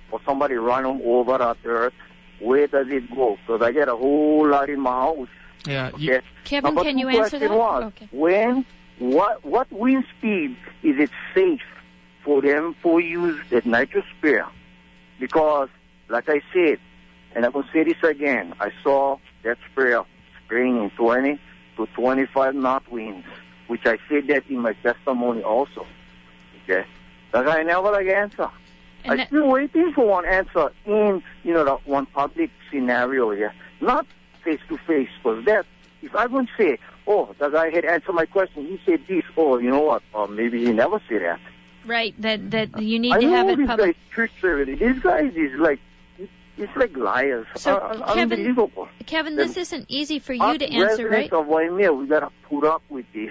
or somebody run them over that earth, where does it go? Because I get a whole lot in my house. Yeah. Okay. Kevin, can you answer that? Okay. What wind speed is it safe for them to use that nitrosphere? Because, like I said, and I'm going to say this again, I saw that sprayer spraying in 20 to 25 knot winds, which I said that in my testimony also. Okay? The guy never like answer. I'm still waiting for one answer in, that one public scenario here. Not face to face, because that, if I'm going to say, oh, the guy had answered my question, he said this, oh, you know what, or maybe he never said that. Right, that you need to have it public. These guys is like, it's like liars. So, unbelievable. Kevin, this isn't easy for you to answer, right? Of Waimea, we got to put up with this.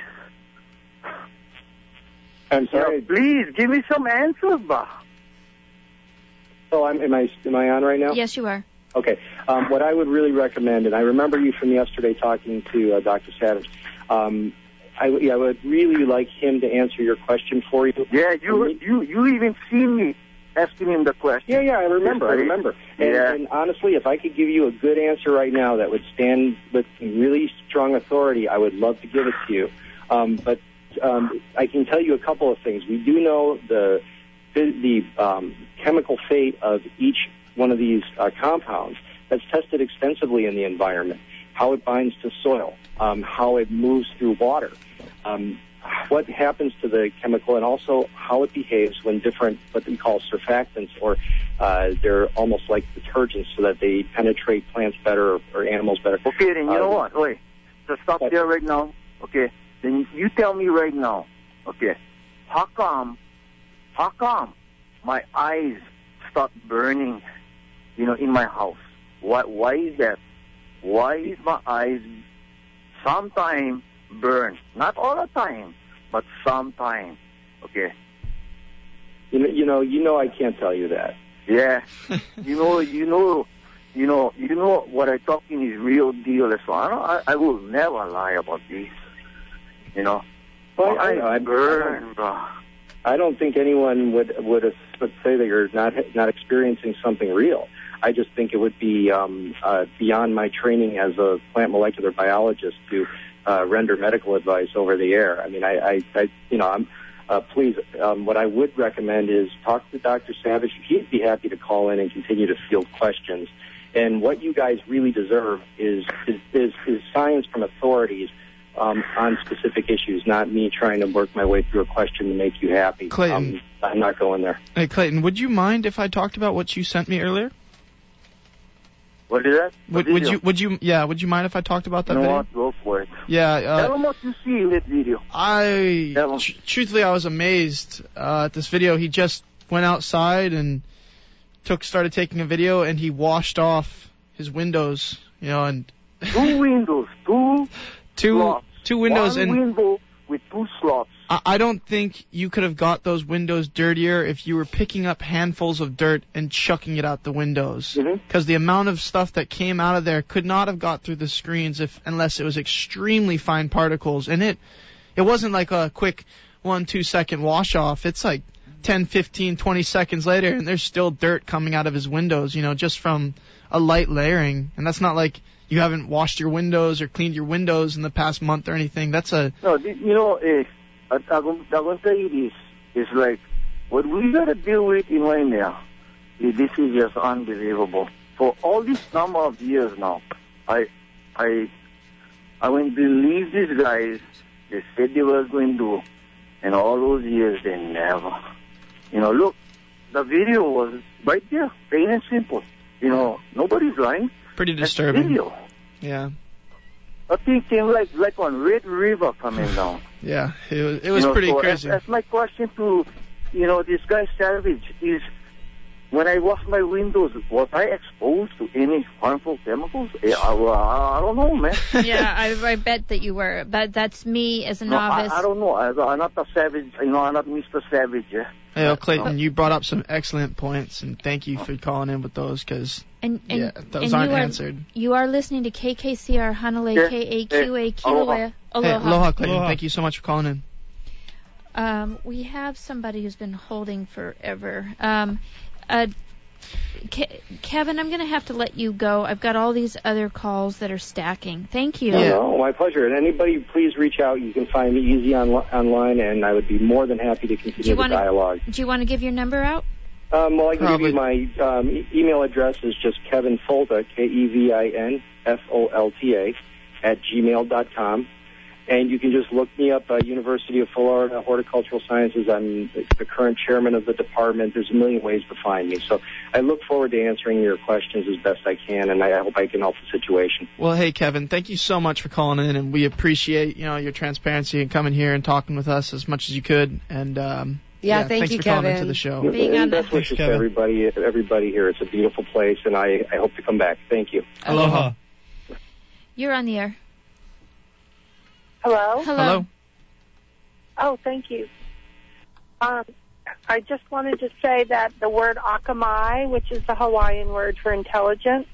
I'm sorry. Please, give me some answers, bah. So am I on right now? Yes, you are. Okay. What I would really recommend, and I remember you from yesterday talking to Dr. Savage, I would really like him to answer your question for you. Yeah, you even seen me asking him the question. Yeah, I remember. And honestly, if I could give you a good answer right now that would stand with really strong authority, I would love to give it to you. But I can tell you a couple of things. We do know the chemical fate of each one of these compounds. That's tested extensively in the environment. How it binds to soil, how it moves through water, what happens to the chemical, and also how it behaves when different, what we call surfactants, or they're almost like detergents, so that they penetrate plants better or animals better. Okay, then you know what? Wait, just stop there right now. Okay, then you tell me right now. Okay, how come my eyes start burning, in my house? Why is that? Why is my eyes sometimes burn? Not all the time, but sometimes. Okay. You know I can't tell you that. Yeah. you know what I'm talking is real deal. So I will never lie about this. Well, I burn, bro. I don't think anyone would say that you're not experiencing something real. I just think it would be beyond my training as a plant molecular biologist to render medical advice over the air. I mean, please, what I would recommend is talk to Dr. Savage. He'd be happy to call in and continue to field questions. And what you guys really deserve is science from authorities on specific issues, not me trying to work my way through a question to make you happy. Clayton, I'm not going there. Hey, Clayton, would you mind if I talked about what you sent me earlier? What is that? Would you mind if I talked about that video? What? Go for it. Yeah. Tell them what you see in that video. Truthfully, I was amazed at this video. He just went outside and started taking a video, and he washed off his windows, and two windows, two windows, one window with two slots. I don't think you could have got those windows dirtier if you were picking up handfuls of dirt and chucking it out the windows. Because the amount of stuff that came out of there could not have got through the screens unless it was extremely fine particles. And it wasn't like a quick 1-2 second wash off. It's like 10, 15, 20 seconds later, and there's still dirt coming out of his windows, just from a light layering. And that's not like you haven't washed your windows or cleaned your windows in the past month or anything. That's I'm going to tell you this. It's like, what we got to deal with in Waimea, this is just unbelievable. For all this number of years now, I wouldn't believe these guys. They said they were going to, and all those years, they never. Look, the video was right there, plain and simple. Nobody's lying. Pretty disturbing. Video. Yeah. A thing came like on Red River coming down. Yeah, it was pretty crazy. That's my question to, this guy Savage is, when I wash my windows, was I exposed to any harmful chemicals? I don't know, man. Yeah, I bet that you were, but that's me as a novice. I don't know. I'm not a Savage. I'm not Mr. Savage. Yeah. Hey, Clayton, you brought up some excellent points, and thank you for calling in with those, because those aren't answered. You are listening to KKCR Hanalei, KAQA, Kilauea. Aloha, Clayton. Aloha. Thank you so much for calling in. We have somebody who's been holding forever. Kevin, I'm going to have to let you go. I've got all these other calls that are stacking. Thank you. No, my pleasure. And anybody, please reach out. You can find me easy online, and I would be more than happy to continue the dialogue. Do you want to give your number out? Well, I can give you my email address is just Kevin Folta, KevinFolta, @gmail.com. And you can just look me up, University of Florida Horticultural Sciences. I'm the current chairman of the department. There's a million ways to find me. So I look forward to answering your questions as best I can, and I hope I can help the situation. Well, hey, Kevin, thank you so much for calling in, and we appreciate, your transparency and coming here and talking with us as much as you could. And thank you, for Kevin. calling into the show. Best wishes to everybody here. It's a beautiful place, and I hope to come back. Thank you. Aloha. You're on the air. Hello? Hello. Oh, thank you. I just wanted to say that the word akamai, which is the Hawaiian word for intelligence,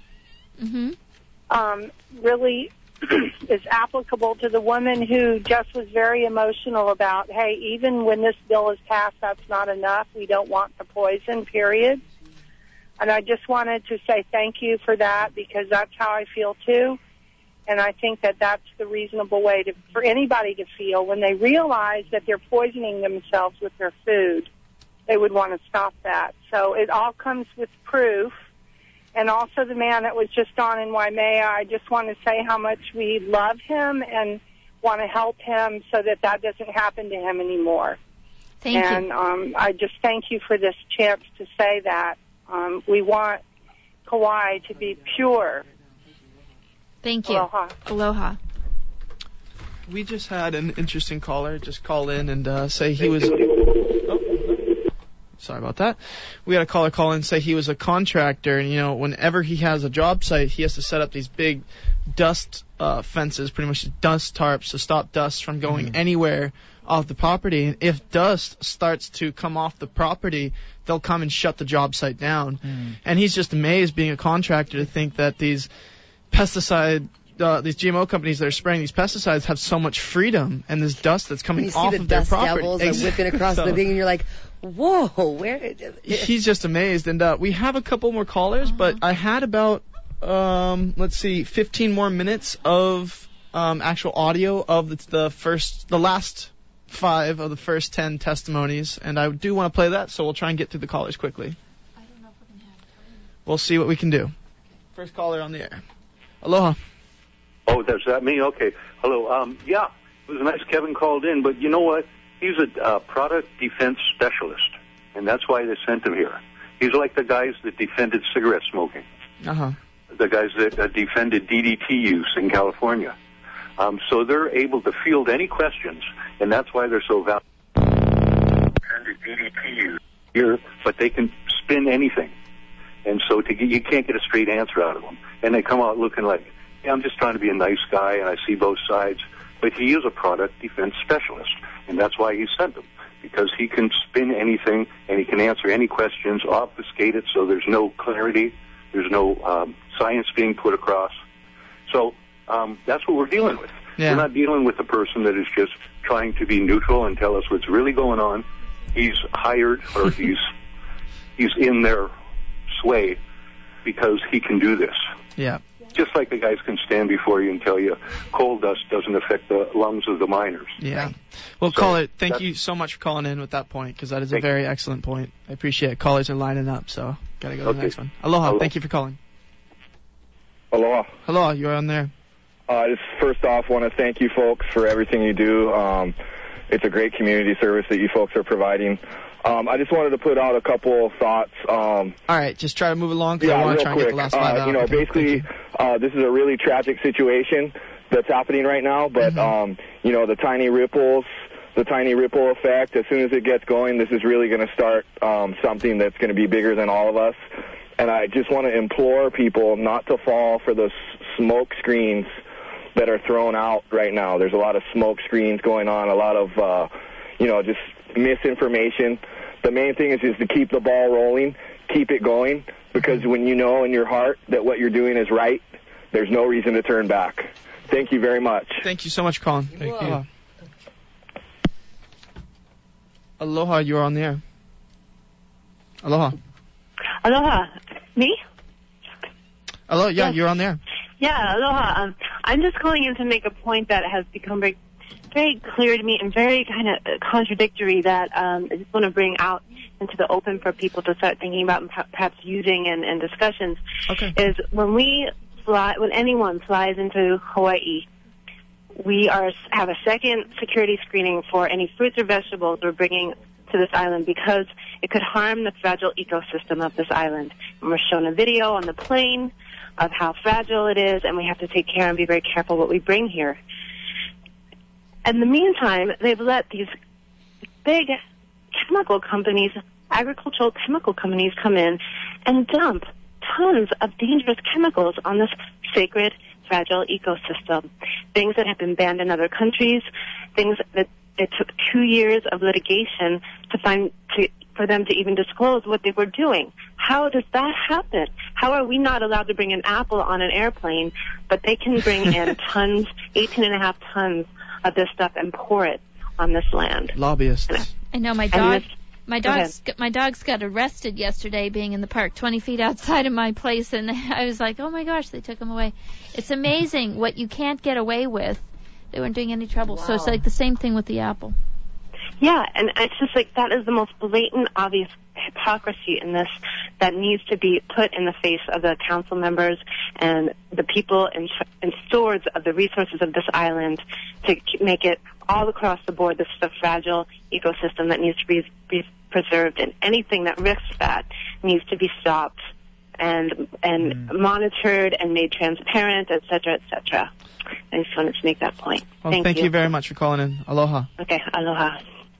really is applicable to the woman who just was very emotional about, hey, even when this bill is passed, that's not enough. We don't want the poison, period. And I just wanted to say thank you for that, because that's how I feel, too. And I think that that's the reasonable way for anybody to feel when they realize that they're poisoning themselves with their food. They would want to stop that. So it all comes with proof. And also the man that was just on in Waimea, I just want to say how much we love him and want to help him so that doesn't happen to him anymore. Thank you. And I just thank you for this chance to say that. We want Kauai to be pure. Thank you. Aloha. We just had an interesting caller just call in and say he was... Sorry about that. We had a caller call in and say he was a contractor, and, whenever he has a job site, he has to set up these big dust fences, pretty much dust tarps, to stop dust from going anywhere off the property. And if dust starts to come off the property, they'll come and shut the job site down. And he's just amazed, being a contractor, to think that these pesticide, these GMO companies that are spraying these pesticides have so much freedom, and this dust that's coming off of their property. You see the dust devils whipping across the thing, and you're like, whoa, where? He's just amazed. And we have a couple more callers, but I had about, 15 more minutes of actual audio of the last 5 of the first 10 testimonies, and I do want to play that, so we'll try and get through the callers quickly. I don't know if we're going to have time. We'll see what we can do. First caller on the air. Aloha. Oh, that's that me? Okay. Hello. Yeah, it was nice Kevin called in, but you know what? He's a product defense specialist, and that's why they sent him here. He's like the guys that defended cigarette smoking. The guys that defended DDT use in California. So they're able to field any questions, and that's why they're so valuable. Defended DDT use here, but they can spin anything. And so you can't get a straight answer out of them. And they come out looking like, yeah, I'm just trying to be a nice guy, and I see both sides. But he is a product defense specialist, and that's why he sent him, because he can spin anything, and he can answer any questions, obfuscate it so there's no clarity, there's no science being put across. So that's what we're dealing with. Yeah. We're not dealing with a person that is just trying to be neutral and tell us what's really going on. He's hired, or he's in their sway because he can do this. Yeah. Just like the guys can stand before you and tell you coal dust doesn't affect the lungs of the miners. Yeah. Well, caller, thank you so much for calling in with that point, because that is a very excellent point. I appreciate it. Callers are lining up, so got to go to the next one. Aloha. Thank you for calling. Aloha. Hello, you're on there. Just first off, want to thank you folks for everything you do. It's a great community service that you folks are providing. I just wanted to put out a couple of thoughts. All right, just try to move along, because I want to try and get the last 5 out. Basically, this is a really tragic situation that's happening right now, but, the tiny ripple effect, as soon as it gets going, this is really going to start something that's going to be bigger than all of us. And I just want to implore people not to fall for the smoke screens that are thrown out right now. There's a lot of smoke screens going on, a lot of, just misinformation. The main thing is to keep the ball rolling, keep it going, because when you know in your heart that what you're doing is right, there's no reason to turn back. Thank you very much. Thank you so much, Colin. Thank you. Aloha, you're on the air. Aloha. Aloha. Me? Hello, yeah, you're on there. Yeah, aloha. I'm just calling in to make a point that has become very, very clear to me and very kind of contradictory that I just want to bring out into the open for people to start thinking about and perhaps using in discussions. Okay. Is when anyone flies into Hawaii, we have a second security screening for any fruits or vegetables we're bringing to this island because it could harm the fragile ecosystem of this island. And we're shown a video on the plane of how fragile it is, and we have to take care and be very careful what we bring here. In the meantime, they've let these big chemical companies, agricultural chemical companies, come in and dump tons of dangerous chemicals on this sacred, fragile ecosystem. Things that have been banned in other countries, things that it took 2 years of litigation for them to even disclose what they were doing. How does that happen? How are we not allowed to bring an apple on an airplane, but they can bring in 18.5 tons of this stuff and pour it on this land? Lobbyists. I know my dogs got arrested yesterday being in the park 20 feet outside of my place, and I was like, oh my gosh, they took them away. It's amazing what you can't get away with. They weren't doing any trouble. Wow. So it's like the same thing with the apple. Yeah, and it's just like that is the most blatant, obvious hypocrisy in this that needs to be put in the face of the council members and the people and stewards of the resources of this island to make it all across the board. This is a fragile ecosystem that needs to be preserved, and anything that risks that needs to be stopped and monitored and made transparent, et cetera, et cetera. I just wanted to make that point. Well, thank you very much for calling in. Aloha. Okay, aloha.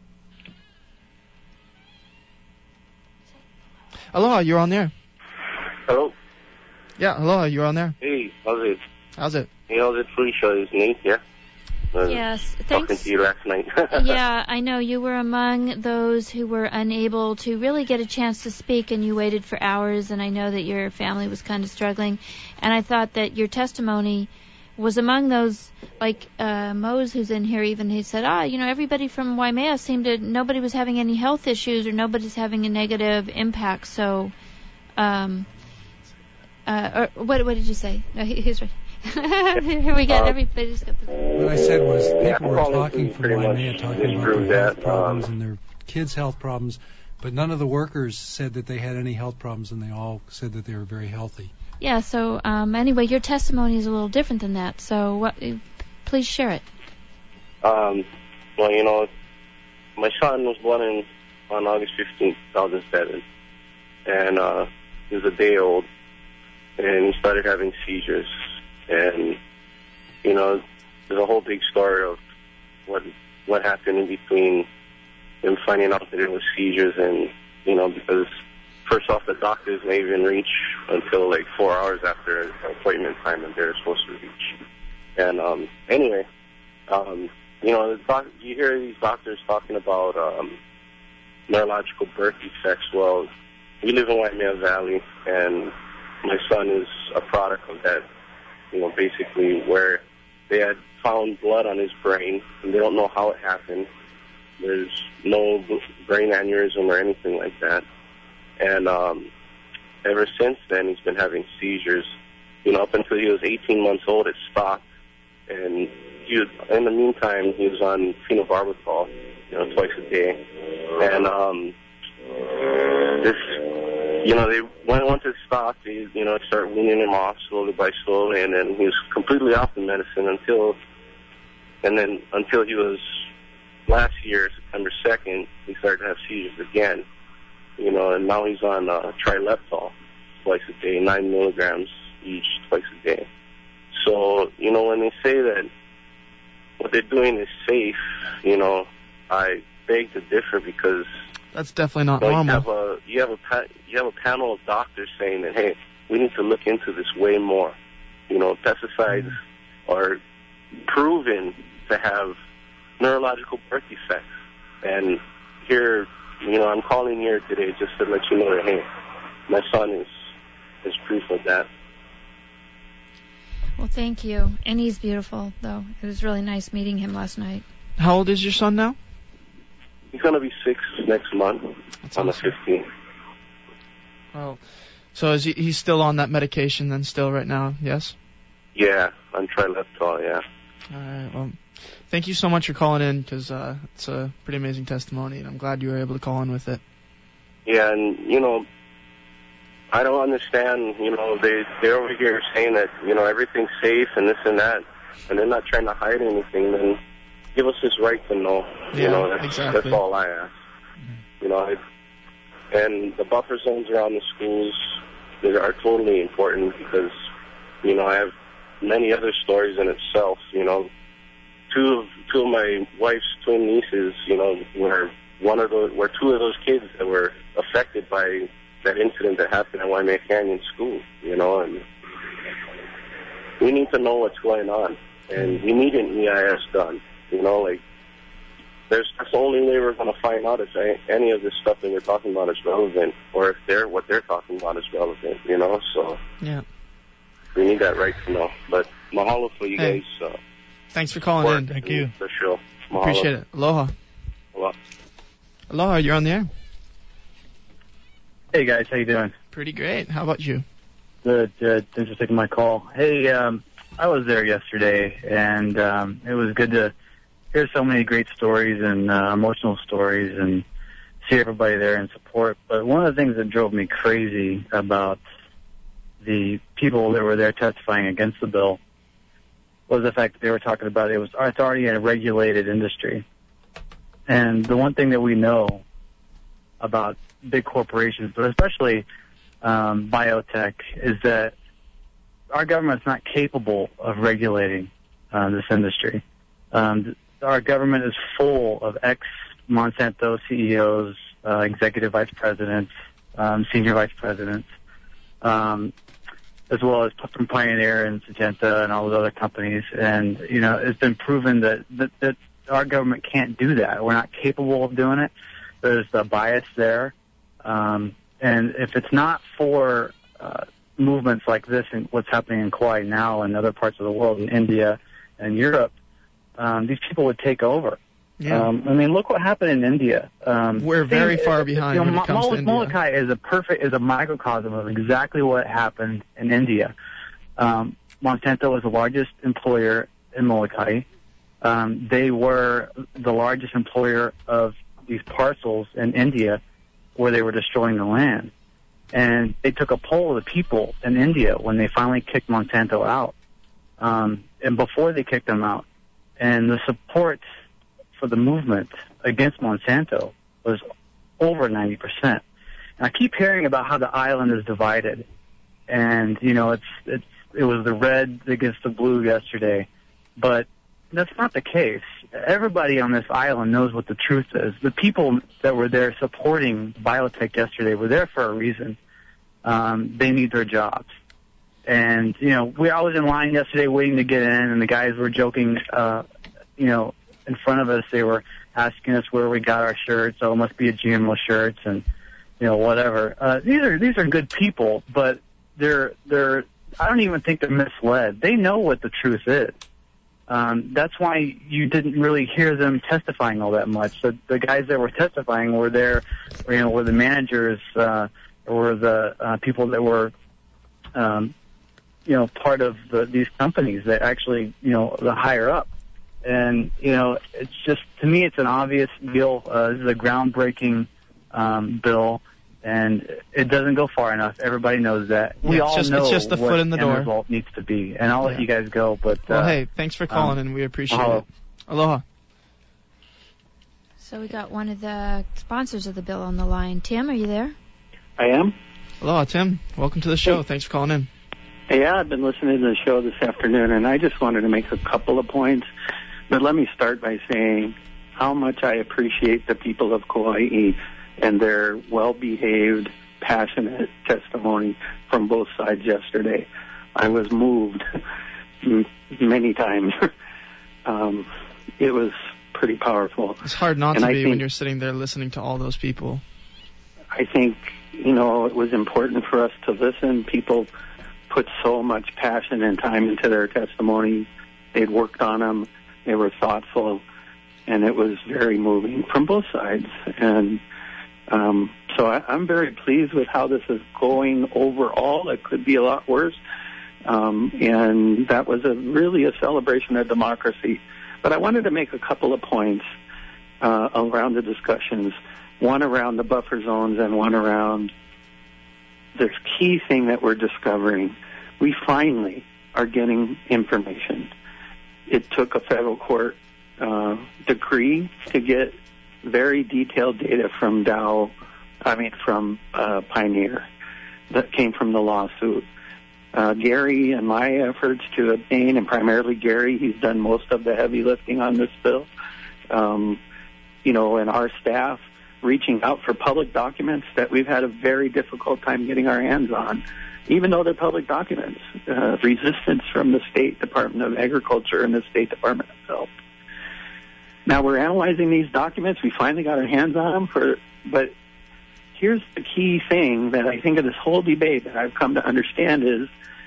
Aloha, you're on there. Hello? Yeah, aloha, you're on there. Hey, how's it? How's it? Hey, how's it, Felicia? It's Nate, yeah? Yes, thanks. Talking to you last night. Yeah, I know you were among those who were unable to really get a chance to speak, and you waited for hours, and I know that your family was kind of struggling. And I thought that your testimony was among those, like Mose, who's in here even, he said, everybody from Waimea nobody was having any health issues or nobody's having a negative impact. So, what did you say? No, he's right. Here we got everybody's got the... What I said was people were talking from Waimea, talking about their health problems and their kids' health problems, but none of the workers said that they had any health problems, and they all said that they were very healthy. Yeah, so anyway, your testimony is a little different than that, so please share it. Well, my son was born on August 15th, 2007, and he was a day old, and he started having seizures, and, there's a whole big story of what happened in between him finding out that it was seizures and, because first off, the doctors may even reach until like 4 hours after appointment time that they're supposed to reach. And anyway, you hear these doctors talking about neurological birth defects. Well, we live in Waimea Valley, and my son is a product of that. Basically where they had found blood on his brain, and they don't know how it happened. There's no brain aneurysm or anything like that. And ever since then, he's been having seizures. Up until he was 18 months old, it stopped. And in the meantime, he was on phenobarbital, twice a day. And once it stopped, they started weaning him off slowly by slowly, and then he was completely off the medicine until he was last year, September 2nd, he started to have seizures again. And now he's on trileptal twice a day, 9 milligrams each twice a day. So, when they say that what they're doing is safe, I beg to differ because that's definitely not normal. You have a panel of doctors saying that, hey, we need to look into this way more. Pesticides are proven to have neurological birth defects, and here. I'm calling here today just to let you know that, hey, my son is proof of that. Well, thank you. And he's beautiful, though. It was really nice meeting him last night. How old is your son now? He's going to be 6 next month. That's on awesome. The 15th. Oh, so is he's still on that medication then still right now, yes? Yeah, on Trileptal, yeah. All right, well, thank you so much for calling in, because it's a pretty amazing testimony, and I'm glad you were able to call in with it. Yeah, and, I don't understand, they're over here saying that, everything's safe and this and that, and they're not trying to hide anything, then give us this right to know. Exactly. That's all I ask. And the buffer zones around the schools are totally important because, I have many other stories in itself. Two of my wife's twin nieces, were two of those kids that were affected by that incident that happened at Waimea Canyon School, and we need to know what's going on, and we need an EIS done, that's the only way we're going to find out if any of this stuff that we're talking about is relevant, or if what they're talking about is relevant, so yeah, we need that right to know. But mahalo for you guys. Thanks for calling in. Thank you. The show. Mahalo. Appreciate it. Aloha. Aloha, you're on the air. Hey guys, how you doing? Pretty great. How about you? Good. Thanks for taking my call. Hey, I was there yesterday, and it was good to hear so many great stories and emotional stories and see everybody there in support. But one of the things that drove me crazy about the people that were there testifying against the bill was the fact that they were talking about it's already a regulated industry. And the one thing that we know about big corporations, but especially biotech, is that our government's not capable of regulating this industry. Our government is full of ex-Monsanto CEOs, executive vice presidents, senior vice presidents, as well as from Pioneer and Syngenta and all those other companies. And, it's been proven that our government can't do that. We're not capable of doing it. There's the bias there. And if it's not for movements like this and what's happening in Kauai now and other parts of the world, in India and Europe, these people would take over. Yeah. Look what happened in India. We're very far behind when it comes to India. Molokai is a microcosm of exactly what happened in India. Monsanto was the largest employer in Molokai. They were the largest employer of these parcels in India where they were destroying the land. And they took a poll of the people in India when they finally kicked Monsanto out, and before they kicked them out. And the support for the movement against Monsanto was over 90%. And I keep hearing about how the island is divided. And, it was the red against the blue yesterday. But that's not the case. Everybody on this island knows what the truth is. The people that were there supporting biotech yesterday were there for a reason. They need their jobs. And, I was in line yesterday waiting to get in, and the guys were joking, in front of us. They were asking us where we got our shirts. Oh, it must be a GMO shirts and, whatever. These are good people, but they're I don't even think they're misled. They know what the truth is. That's why you didn't really hear them testifying all that much. The guys that were testifying were there, were the managers, or the people that were, part of these companies that actually, the higher up. And, it's just, to me, it's an obvious deal. This is a groundbreaking bill, and it doesn't go far enough. Everybody knows that. We all know it's just the foot in the door. What the result needs to be. And I'll let you guys go. But well, hey, thanks for calling, and we appreciate it. Aloha. So we got one of the sponsors of the bill on the line. Tim, are you there? I am. Aloha, Tim. Welcome to the show. Thanks for calling in. Yeah, I've been listening to the show this afternoon, and I just wanted to make a couple of points. But let me start by saying how much I appreciate the people of Kauai and their well-behaved, passionate testimony from both sides yesterday. I was moved many times. It was pretty powerful. It's hard not to be when you're sitting there listening to all those people. I think, it was important for us to listen. People put so much passion and time into their testimony. They'd worked on them. They were thoughtful, and it was very moving from both sides. And So I'm very pleased with how this is going overall. It could be a lot worse. And that was really a celebration of democracy. But I wanted to make a couple of points around the discussions, one around the buffer zones and one around this key thing that we're discovering. We finally are getting information. It took a federal court decree to get very detailed data from Pioneer that came from the lawsuit. Gary and my efforts to obtain, and primarily Gary, he's done most of the heavy lifting on this bill, and our staff reaching out for public documents that we've had a very difficult time getting our hands on, even though they're public documents. Resistance from the State Department of Agriculture and the State Department of Health. Now we're analyzing these documents. We finally got our hands on them, but here's the key thing that I think of this whole debate that I've come to understand is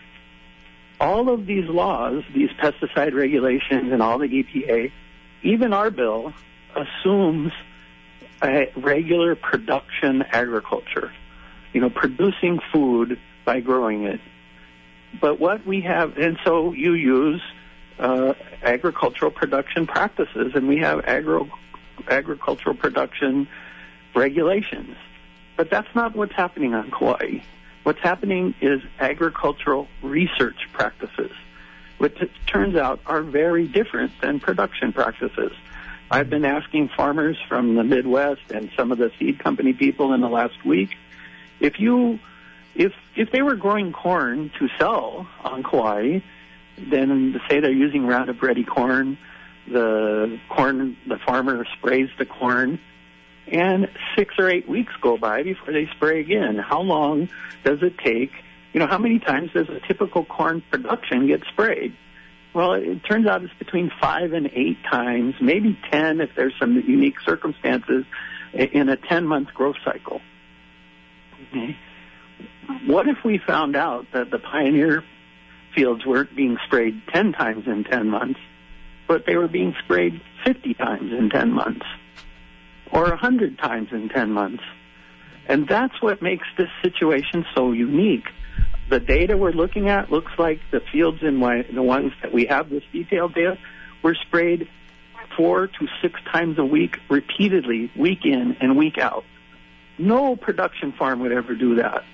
all of these laws, these pesticide regulations and all the EPA, even our bill assumes a regular production agriculture, producing food by growing it. But what we have, and so you use agricultural production practices, and we have agricultural production regulations. But that's not what's happening on Kauai. What's happening is agricultural research practices, which it turns out are very different than production practices. I've been asking farmers from the Midwest and some of the seed company people in the last week, if they were growing corn to sell on Kauai, then say they're using Roundup Ready corn, the farmer sprays the corn, and 6 or 8 weeks go by before they spray again. How long does it take? How many times does a typical corn production get sprayed? Well, it turns out it's between 5 and 8 times, maybe 10 if there's some unique circumstances in a 10-month growth cycle. Okay. What if we found out that the Pioneer fields weren't being sprayed 10 times in 10 months, but they were being sprayed 50 times in 10 months? Or 100 times in 10 months. And that's what makes this situation so unique. The data we're looking at looks like the fields in the ones that we have this detailed data were sprayed 4 to 6 times a week repeatedly, week in and week out. No production farm would ever do that.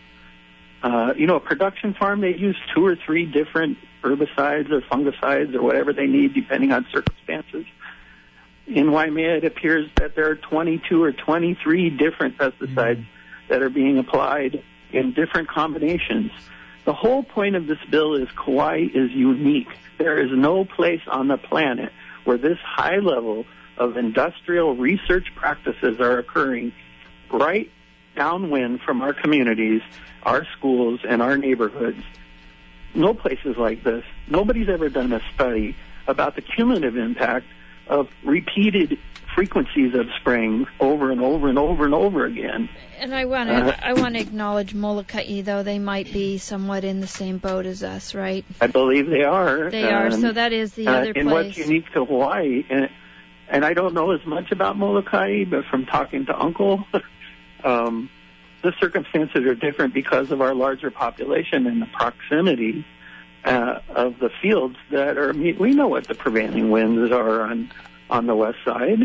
A production farm, they use 2 or 3 different herbicides or fungicides or whatever they need depending on circumstances. In Waimea, it appears that there are 22 or 23 different pesticides that are being applied in different combinations. The whole point of this bill is Kauai is unique. There is no place on the planet where this high level of industrial research practices are occurring right downwind from our communities, our schools, and our neighborhoods. No places like this. Nobody's ever done a study about the cumulative impact of repeated frequencies of spraying over and over and over and over again. And I want to acknowledge Molokai, though they might be somewhat in the same boat as us, right? I believe they are. They are. So that is the other place. And what's unique to Hawaii, and I don't know as much about Molokai, but from talking to Uncle, the circumstances are different because of our larger population and the proximity of the fields that are. We know what the prevailing winds are on the west side.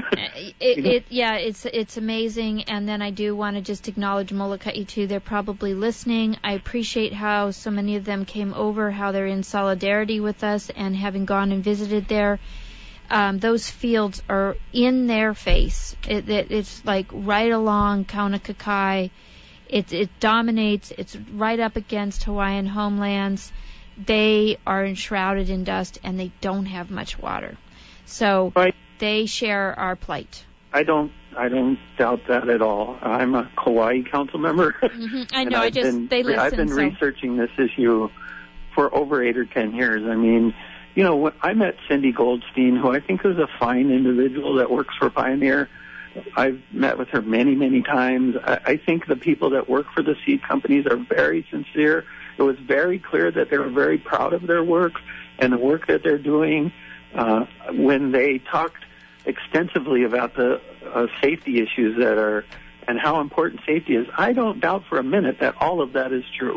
It's amazing. And then I do want to just acknowledge Molokai too. They're probably listening. I appreciate how so many of them came over, how they're in solidarity with us, and having gone and visited there. Those fields are in their face. It's like right along Kaunakakai. It dominates. It's right up against Hawaiian homelands. They are enshrouded in dust, and they don't have much water. So they share our plight. I don't doubt that at all. I'm a Kauai council member. Mm-hmm. I know. I've been researching this issue for over 8 or 10 years. I mean, when I met Cindy Goldstein, who I think is a fine individual that works for Pioneer. I've met with her many, many times. I think the people that work for the seed companies are very sincere. It was very clear that they were very proud of their work and the work that they're doing. When they talked extensively about the safety issues that are and how important safety is, I don't doubt for a minute that all of that is true.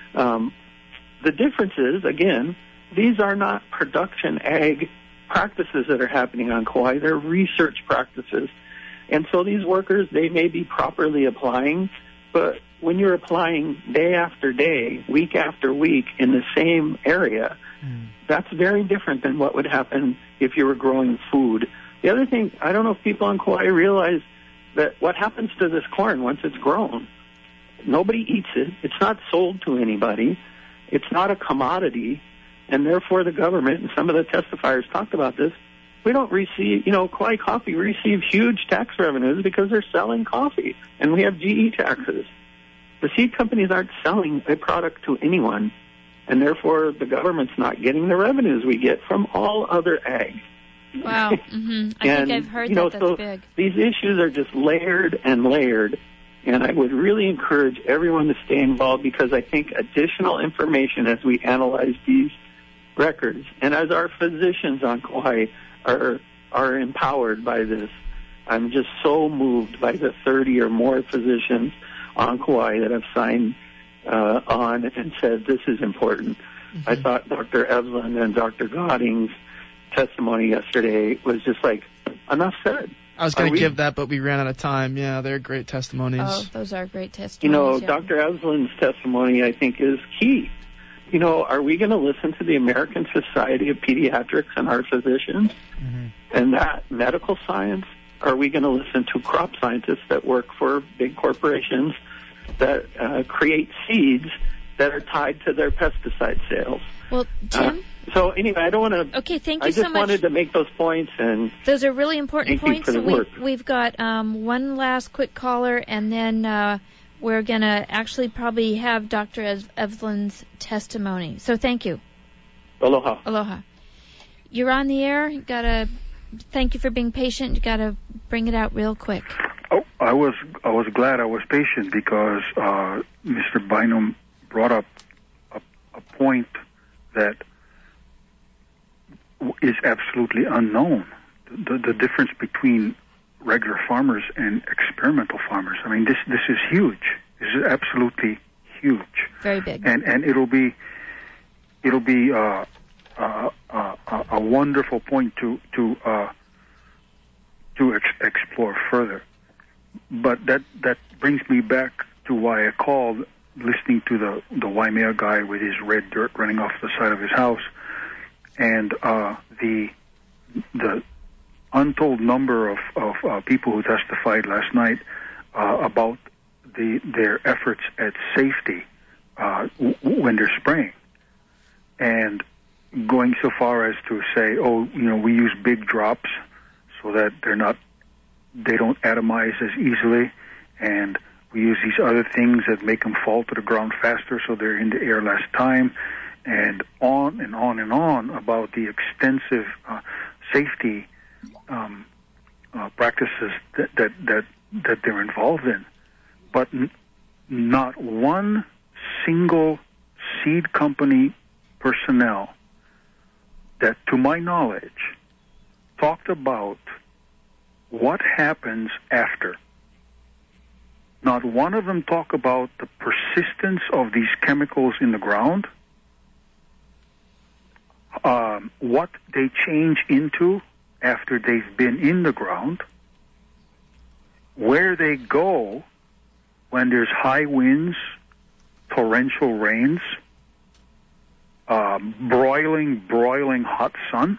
The difference is, again, these are not production ag practices that are happening on Kauai. They're research practices. And so these workers, they may be properly applying, but when you're applying day after day, week after week in the same area, that's very different than what would happen if you were growing food. The other thing, I don't know if people on Kauai realize that what happens to this corn once it's grown, nobody eats it. It's not sold to anybody. It's not a commodity. And therefore the government, and some of the testifiers talked about this, we don't receive, Kauai Coffee receives huge tax revenues because they're selling coffee, and we have GE taxes. The seed companies aren't selling a product to anyone, and therefore the government's not getting the revenues we get from all other ag. Wow. Mm-hmm. I think I've heard that's so big. These issues are just layered and layered, and I would really encourage everyone to stay involved, because I think additional information as we analyze these records, and as our physicians on Kauai are empowered by this. I'm just so moved by the 30 or more physicians on Kauai that have signed on and said this is important. Mm-hmm. I thought Dr. Evelyn and Dr. Godding's testimony yesterday was just like, enough said. I was going to give that, but we ran out of time. Yeah, they're great testimonies. Oh, those are great testimonies. Dr. Evelyn's testimony, I think, is key. Are we going to listen to the American Society of Pediatrics and our physicians and that medical science? Are we going to listen to crop scientists that work for big corporations that create seeds that are tied to their pesticide sales? Well, Tim? So anyway, I don't want to... Okay, thank you so much. I just wanted to make those points. And those are really important points. Thank you for the work. We've got one last quick caller, and then... we're going to actually probably have Dr. Evelyn's testimony. So thank you. Aloha. Aloha. You're on the air. Thank you for being patient. You got to bring it out real quick. Oh, I was glad I was patient, because Mr. Bynum brought up a point that is absolutely unknown. The difference between regular farmers and experimental farmers. I mean, this is huge. This is absolutely huge. Very big. And it'll be a wonderful point to explore further. But that brings me back to why I called, listening to the Waimea guy with his red dirt running off the side of his house, and the untold number of people who testified last night about their efforts at safety when they're spraying, and going so far as to say, we use big drops so that they don't atomize as easily, and we use these other things that make them fall to the ground faster so they're in the air less time, and on and on and on about the extensive safety practices that they're involved in. But not one single seed company personnel that, to my knowledge, talked about what happens after. Not one of them talk about the persistence of these chemicals in the ground, what they change into after they've been in the ground, where they go when there's high winds, torrential rains, broiling hot sun.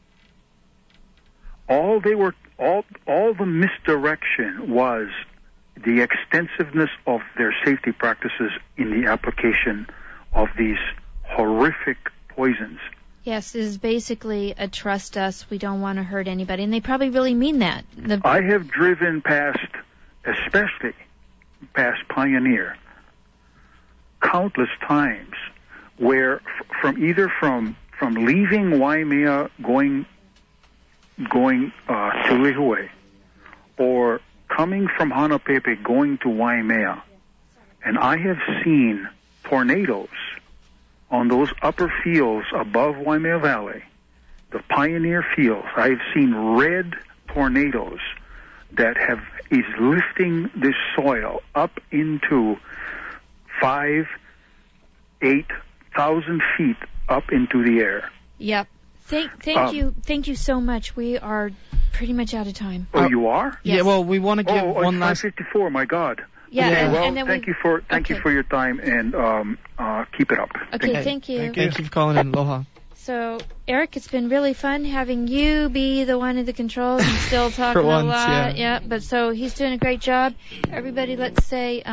All the misdirection was the extensiveness of their safety practices in the application of these horrific poisons. Yes, it is basically a trust us, we don't want to hurt anybody, and they probably really mean that. I have driven past, especially past Pioneer, countless times where from leaving Waimea going to Lihue, or coming from Hanapepe going to Waimea, and I have seen tornadoes on those upper fields above Waimea Valley, the Pioneer fields. I've seen red tornadoes that is lifting this soil up into 8,000 feet up into the air. Yep. Thank you so much. We are pretty much out of time. Oh, you are? Yes. Yeah. Well, we want to give one last. 5:54. My God. Yeah. Okay, and then thank you for your time, and keep it up. Okay. Thank you. Thank you for calling in. Aloha. So, Eric, it's been really fun having you be the one in the controls and still talking For once, a lot. Yeah. But so he's doing a great job. Everybody, let's say,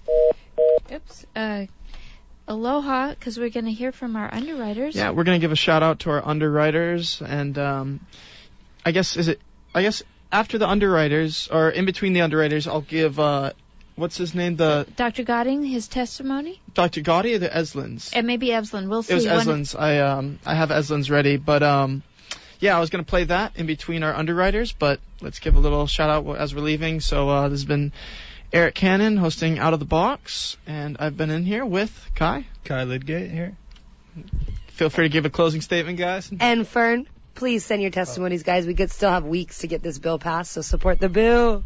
aloha, because we're going to hear from our underwriters. Yeah, we're going to give a shout out to our underwriters, and I guess after the underwriters, or in between the underwriters, I'll give what's his name? Dr. Godding, his testimony. Dr. Gotti or the Eslins? And maybe Eslin. We'll see. It was Eslins. I have Eslins ready, but yeah, I was going to play that in between our underwriters, but let's give a little shout out as we're leaving. So this has been Eric Cannon hosting Out of the Box, and I've been in here with Kai Lidgate here. Feel free to give a closing statement, guys. And Fern, please send your testimonies, guys. We could still have weeks to get this bill passed, so support the bill.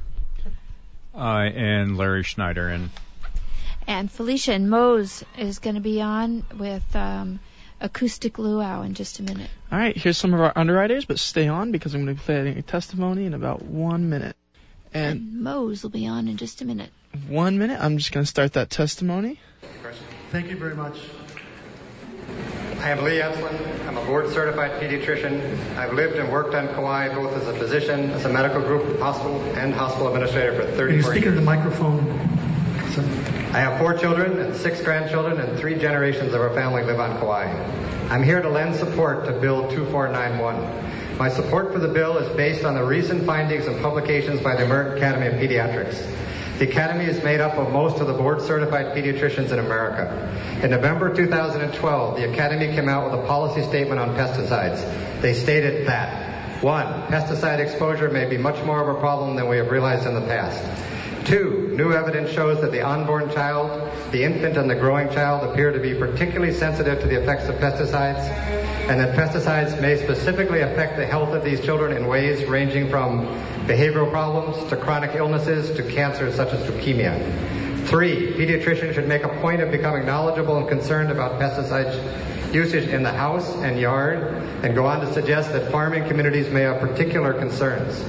And Larry Schneider and Felicia and Mose is going to be on with Acoustic Luau in just a minute. All right, here's some of our underwriters, but stay on because I'm going to be playing a testimony in about 1 minute. And Mose will be on in just a minute. 1 minute. I'm just going to start that testimony. Thank you very much. I am Lee Eslin. I'm a board-certified pediatrician. I've lived and worked on Kauai both as a physician, as a medical group hospital, and hospital administrator for 34 years. Can you speak into the microphone? I have 4 children and 6 grandchildren, and 3 generations of our family live on Kauai. I'm here to lend support to Bill 2491. My support for the bill is based on the recent findings and publications by the American Academy of Pediatrics. The Academy is made up of most of the board-certified pediatricians in America. In November 2012, the Academy came out with a policy statement on pesticides. They stated that, 1, pesticide exposure may be much more of a problem than we have realized in the past. 2, new evidence shows that the unborn child, the infant, and the growing child appear to be particularly sensitive to the effects of pesticides, and that pesticides may specifically affect the health of these children in ways ranging from behavioral problems to chronic illnesses to cancers such as leukemia. 3, pediatricians should make a point of becoming knowledgeable and concerned about pesticide usage in the house and yard, and go on to suggest that farming communities may have particular concerns.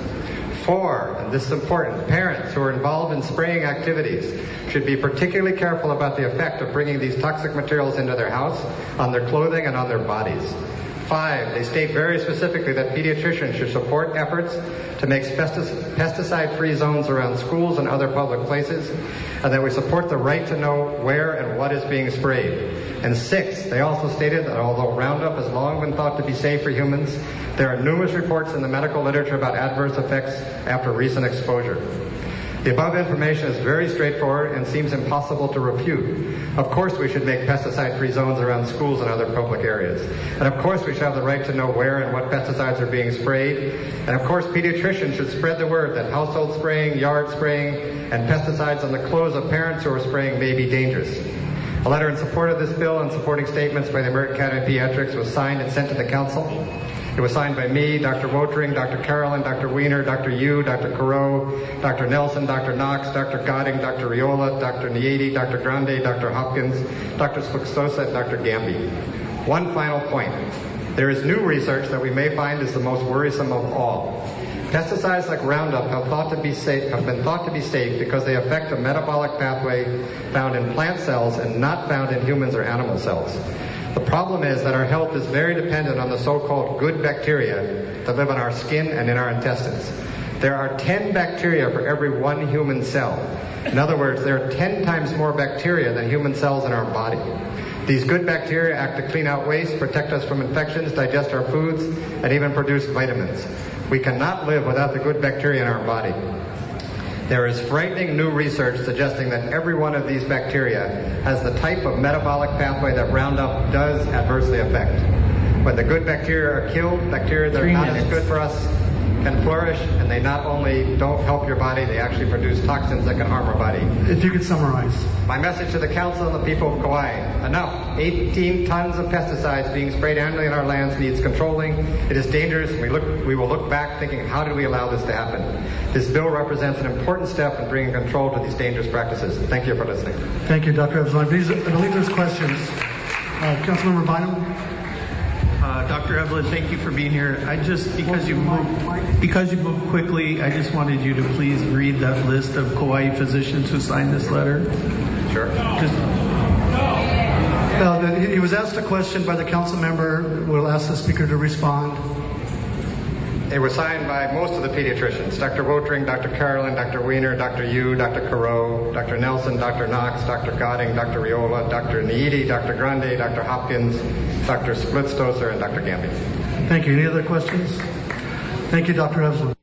4, and this is important, parents who are involved in spraying activities should be particularly careful about the effect of bringing these toxic materials into their house, on their clothing, and on their bodies. 5, they state very specifically that pediatricians should support efforts to make pesticide-free zones around schools and other public places, and that we support the right to know where and what is being sprayed. And 6, they also stated that although Roundup has long been thought to be safe for humans, there are numerous reports in the medical literature about adverse effects after recent exposure. The above information is very straightforward and seems impossible to refute. Of course we should make pesticide-free zones around schools and other public areas. And of course we should have the right to know where and what pesticides are being sprayed. And of course pediatricians should spread the word that household spraying, yard spraying, and pesticides on the clothes of parents who are spraying may be dangerous. A letter in support of this bill and supporting statements by the American Academy of Pediatrics was signed and sent to the Council. It was signed by me, Dr. Wotering, Dr. Carolyn, Dr. Wiener, Dr. Yu, Dr. Carreau, Dr. Nelson, Dr. Knox, Dr. Godding, Dr. Riola, Dr. Niedi, Dr. Grande, Dr. Hopkins, Dr. Spluxosa, and Dr. Gamby. One final point. There is new research that we may find is the most worrisome of all. Pesticides like Roundup have been thought to be safe because they affect a metabolic pathway found in plant cells and not found in humans or animal cells. The problem is that our health is very dependent on the so-called good bacteria that live on our skin and in our intestines. There are 10 bacteria for every 1 human cell. In other words, there are 10 times more bacteria than human cells in our body. These good bacteria act to clean out waste, protect us from infections, digest our foods, and even produce vitamins. We cannot live without the good bacteria in our body. There is frightening new research suggesting that every one of these bacteria has the type of metabolic pathway that Roundup does adversely affect. When the good bacteria are killed, bacteria that are not as good for us can flourish, and they not only don't help your body, they actually produce toxins that can harm our body. If you could summarize. My message to the Council and the people of Kauai: enough. 18 tons of pesticides being sprayed annually in our lands needs controlling. It is dangerous. We will look back thinking, how did we allow this to happen? This bill represents an important step in bringing control to these dangerous practices. Thank you for listening. Thank you, Dr. Evelyn. I believe there's questions. Councilmember Bynum? Dr. Evelyn, thank you for being here. Because you moved quickly, I just wanted you to please read that list of Kauai physicians who signed this letter. Sure. He was asked a question by the council member. We'll ask the speaker to respond. It was signed by most of the pediatricians: Dr. Wotering, Dr. Carolyn, Dr. Weiner, Dr. Yu, Dr. Carreau, Dr. Nelson, Dr. Knox, Dr. Godding, Dr. Riola, Dr. Niidi, Dr. Grande, Dr. Hopkins, Dr. Splitstoser, and Dr. Gamby. Thank you. Any other questions? Thank you, Dr. Evelyn.